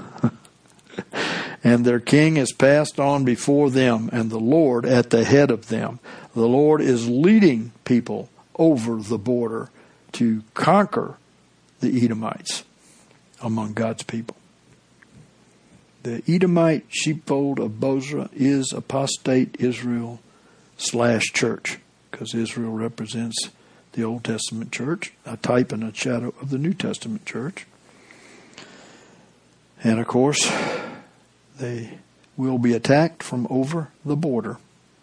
A: And their king is passed on before them, and the Lord at the head of them. The Lord is leading people over the border to conquer the Edomites among God's people. The Edomite sheepfold of Bozrah is apostate Israel / church, because Israel represents the Old Testament church, a type and a shadow of the New Testament church. And of course, they will be attacked from over the border.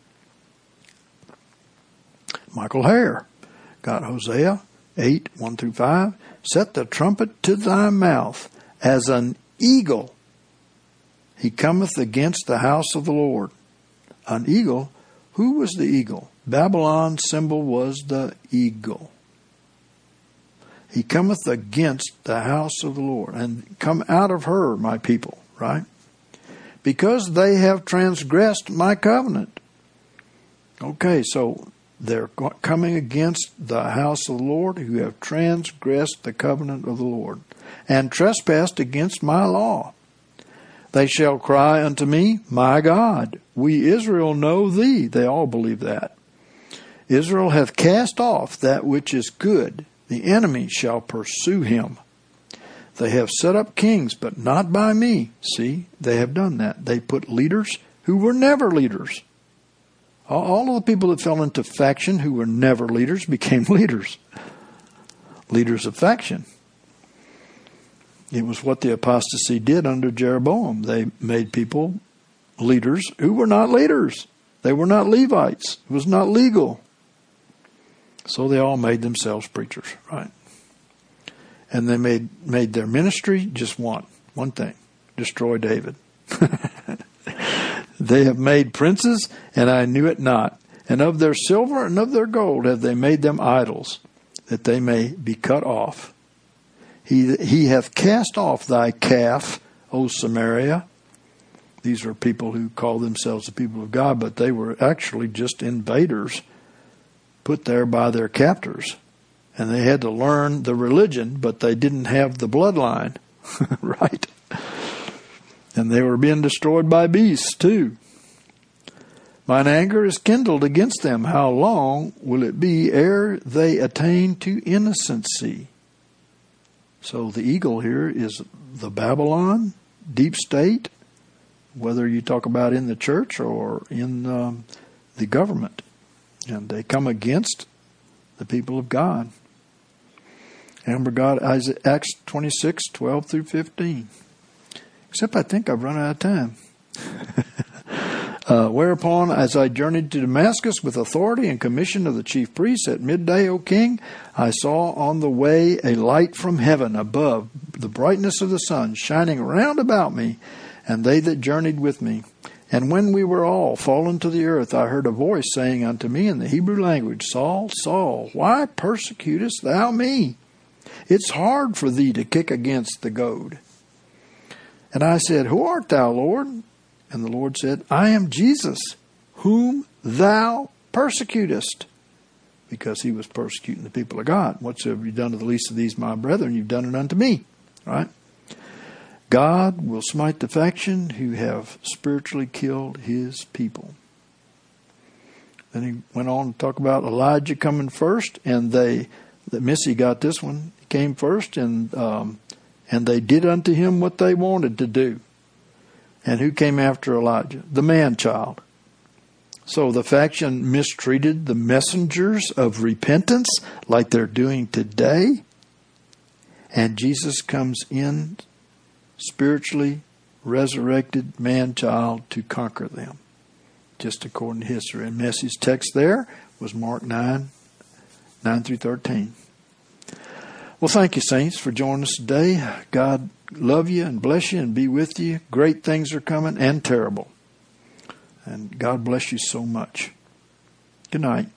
A: Michael Hare got Hosea 8, 1-5. Set the trumpet to thy mouth as an eagle. He cometh against the house of the Lord. An eagle? Who was the eagle? Babylon's symbol was the eagle. He cometh against the house of the Lord. And come out of her, my people, right? Because they have transgressed my covenant. Okay, so they're coming against the house of the Lord who have transgressed the covenant of the Lord and trespassed against my law. They shall cry unto me, my God, we Israel know thee. They all believe that. Israel hath cast off that which is good. The enemy shall pursue him. They have set up kings, but not by me. See, they have done that. They put leaders who were never leaders. All of the people that fell into faction who were never leaders became leaders. Leaders of faction. It was what the apostasy did under Jeroboam. They made people leaders who were not leaders. They were not Levites. It was not legal. So they all made themselves preachers, right? And they made their ministry just one thing: destroy David. They have made princes, and I knew it not. And of their silver and of their gold have they made them idols, that they may be cut off. He hath cast off thy calf, O Samaria. These are people who call themselves the people of God, but they were actually just invaders put there by their captors. And they had to learn the religion, but they didn't have the bloodline, right? And they were being destroyed by beasts, too. Mine anger is kindled against them. How long will it be ere they attain to innocency? So the eagle here is the Babylon, deep state, whether you talk about in the church or in the government. And they come against the people of God. Remember God, Acts 26, 12-15. Except I think I've run out of time. Whereupon, as I journeyed to Damascus with authority and commission of the chief priests at midday, O king, I saw on the way a light from heaven above, the brightness of the sun, shining round about me, and they that journeyed with me. And when we were all fallen to the earth, I heard a voice saying unto me in the Hebrew language, Saul, Saul, why persecutest thou me? It's hard for thee to kick against the goad. And I said, Who art thou, Lord? And the Lord said, I am Jesus, whom thou persecutest. Because he was persecuting the people of God. Whatsoever you've done to the least of these my brethren, you've done it unto me. Right? God will smite the faction who have spiritually killed his people. Then he went on to talk about Elijah coming first, and Missy got this one. He came first, and they did unto him what they wanted to do. And who came after Elijah? The man-child. So the faction mistreated the messengers of repentance like they're doing today. And Jesus comes in, spiritually resurrected man-child, to conquer them. Just according to history. And Messy's text there was Mark 9 through 13. Well, thank you, saints, for joining us today. God love you and bless you and be with you. Great things are coming, and terrible. And God bless you so much. Good night.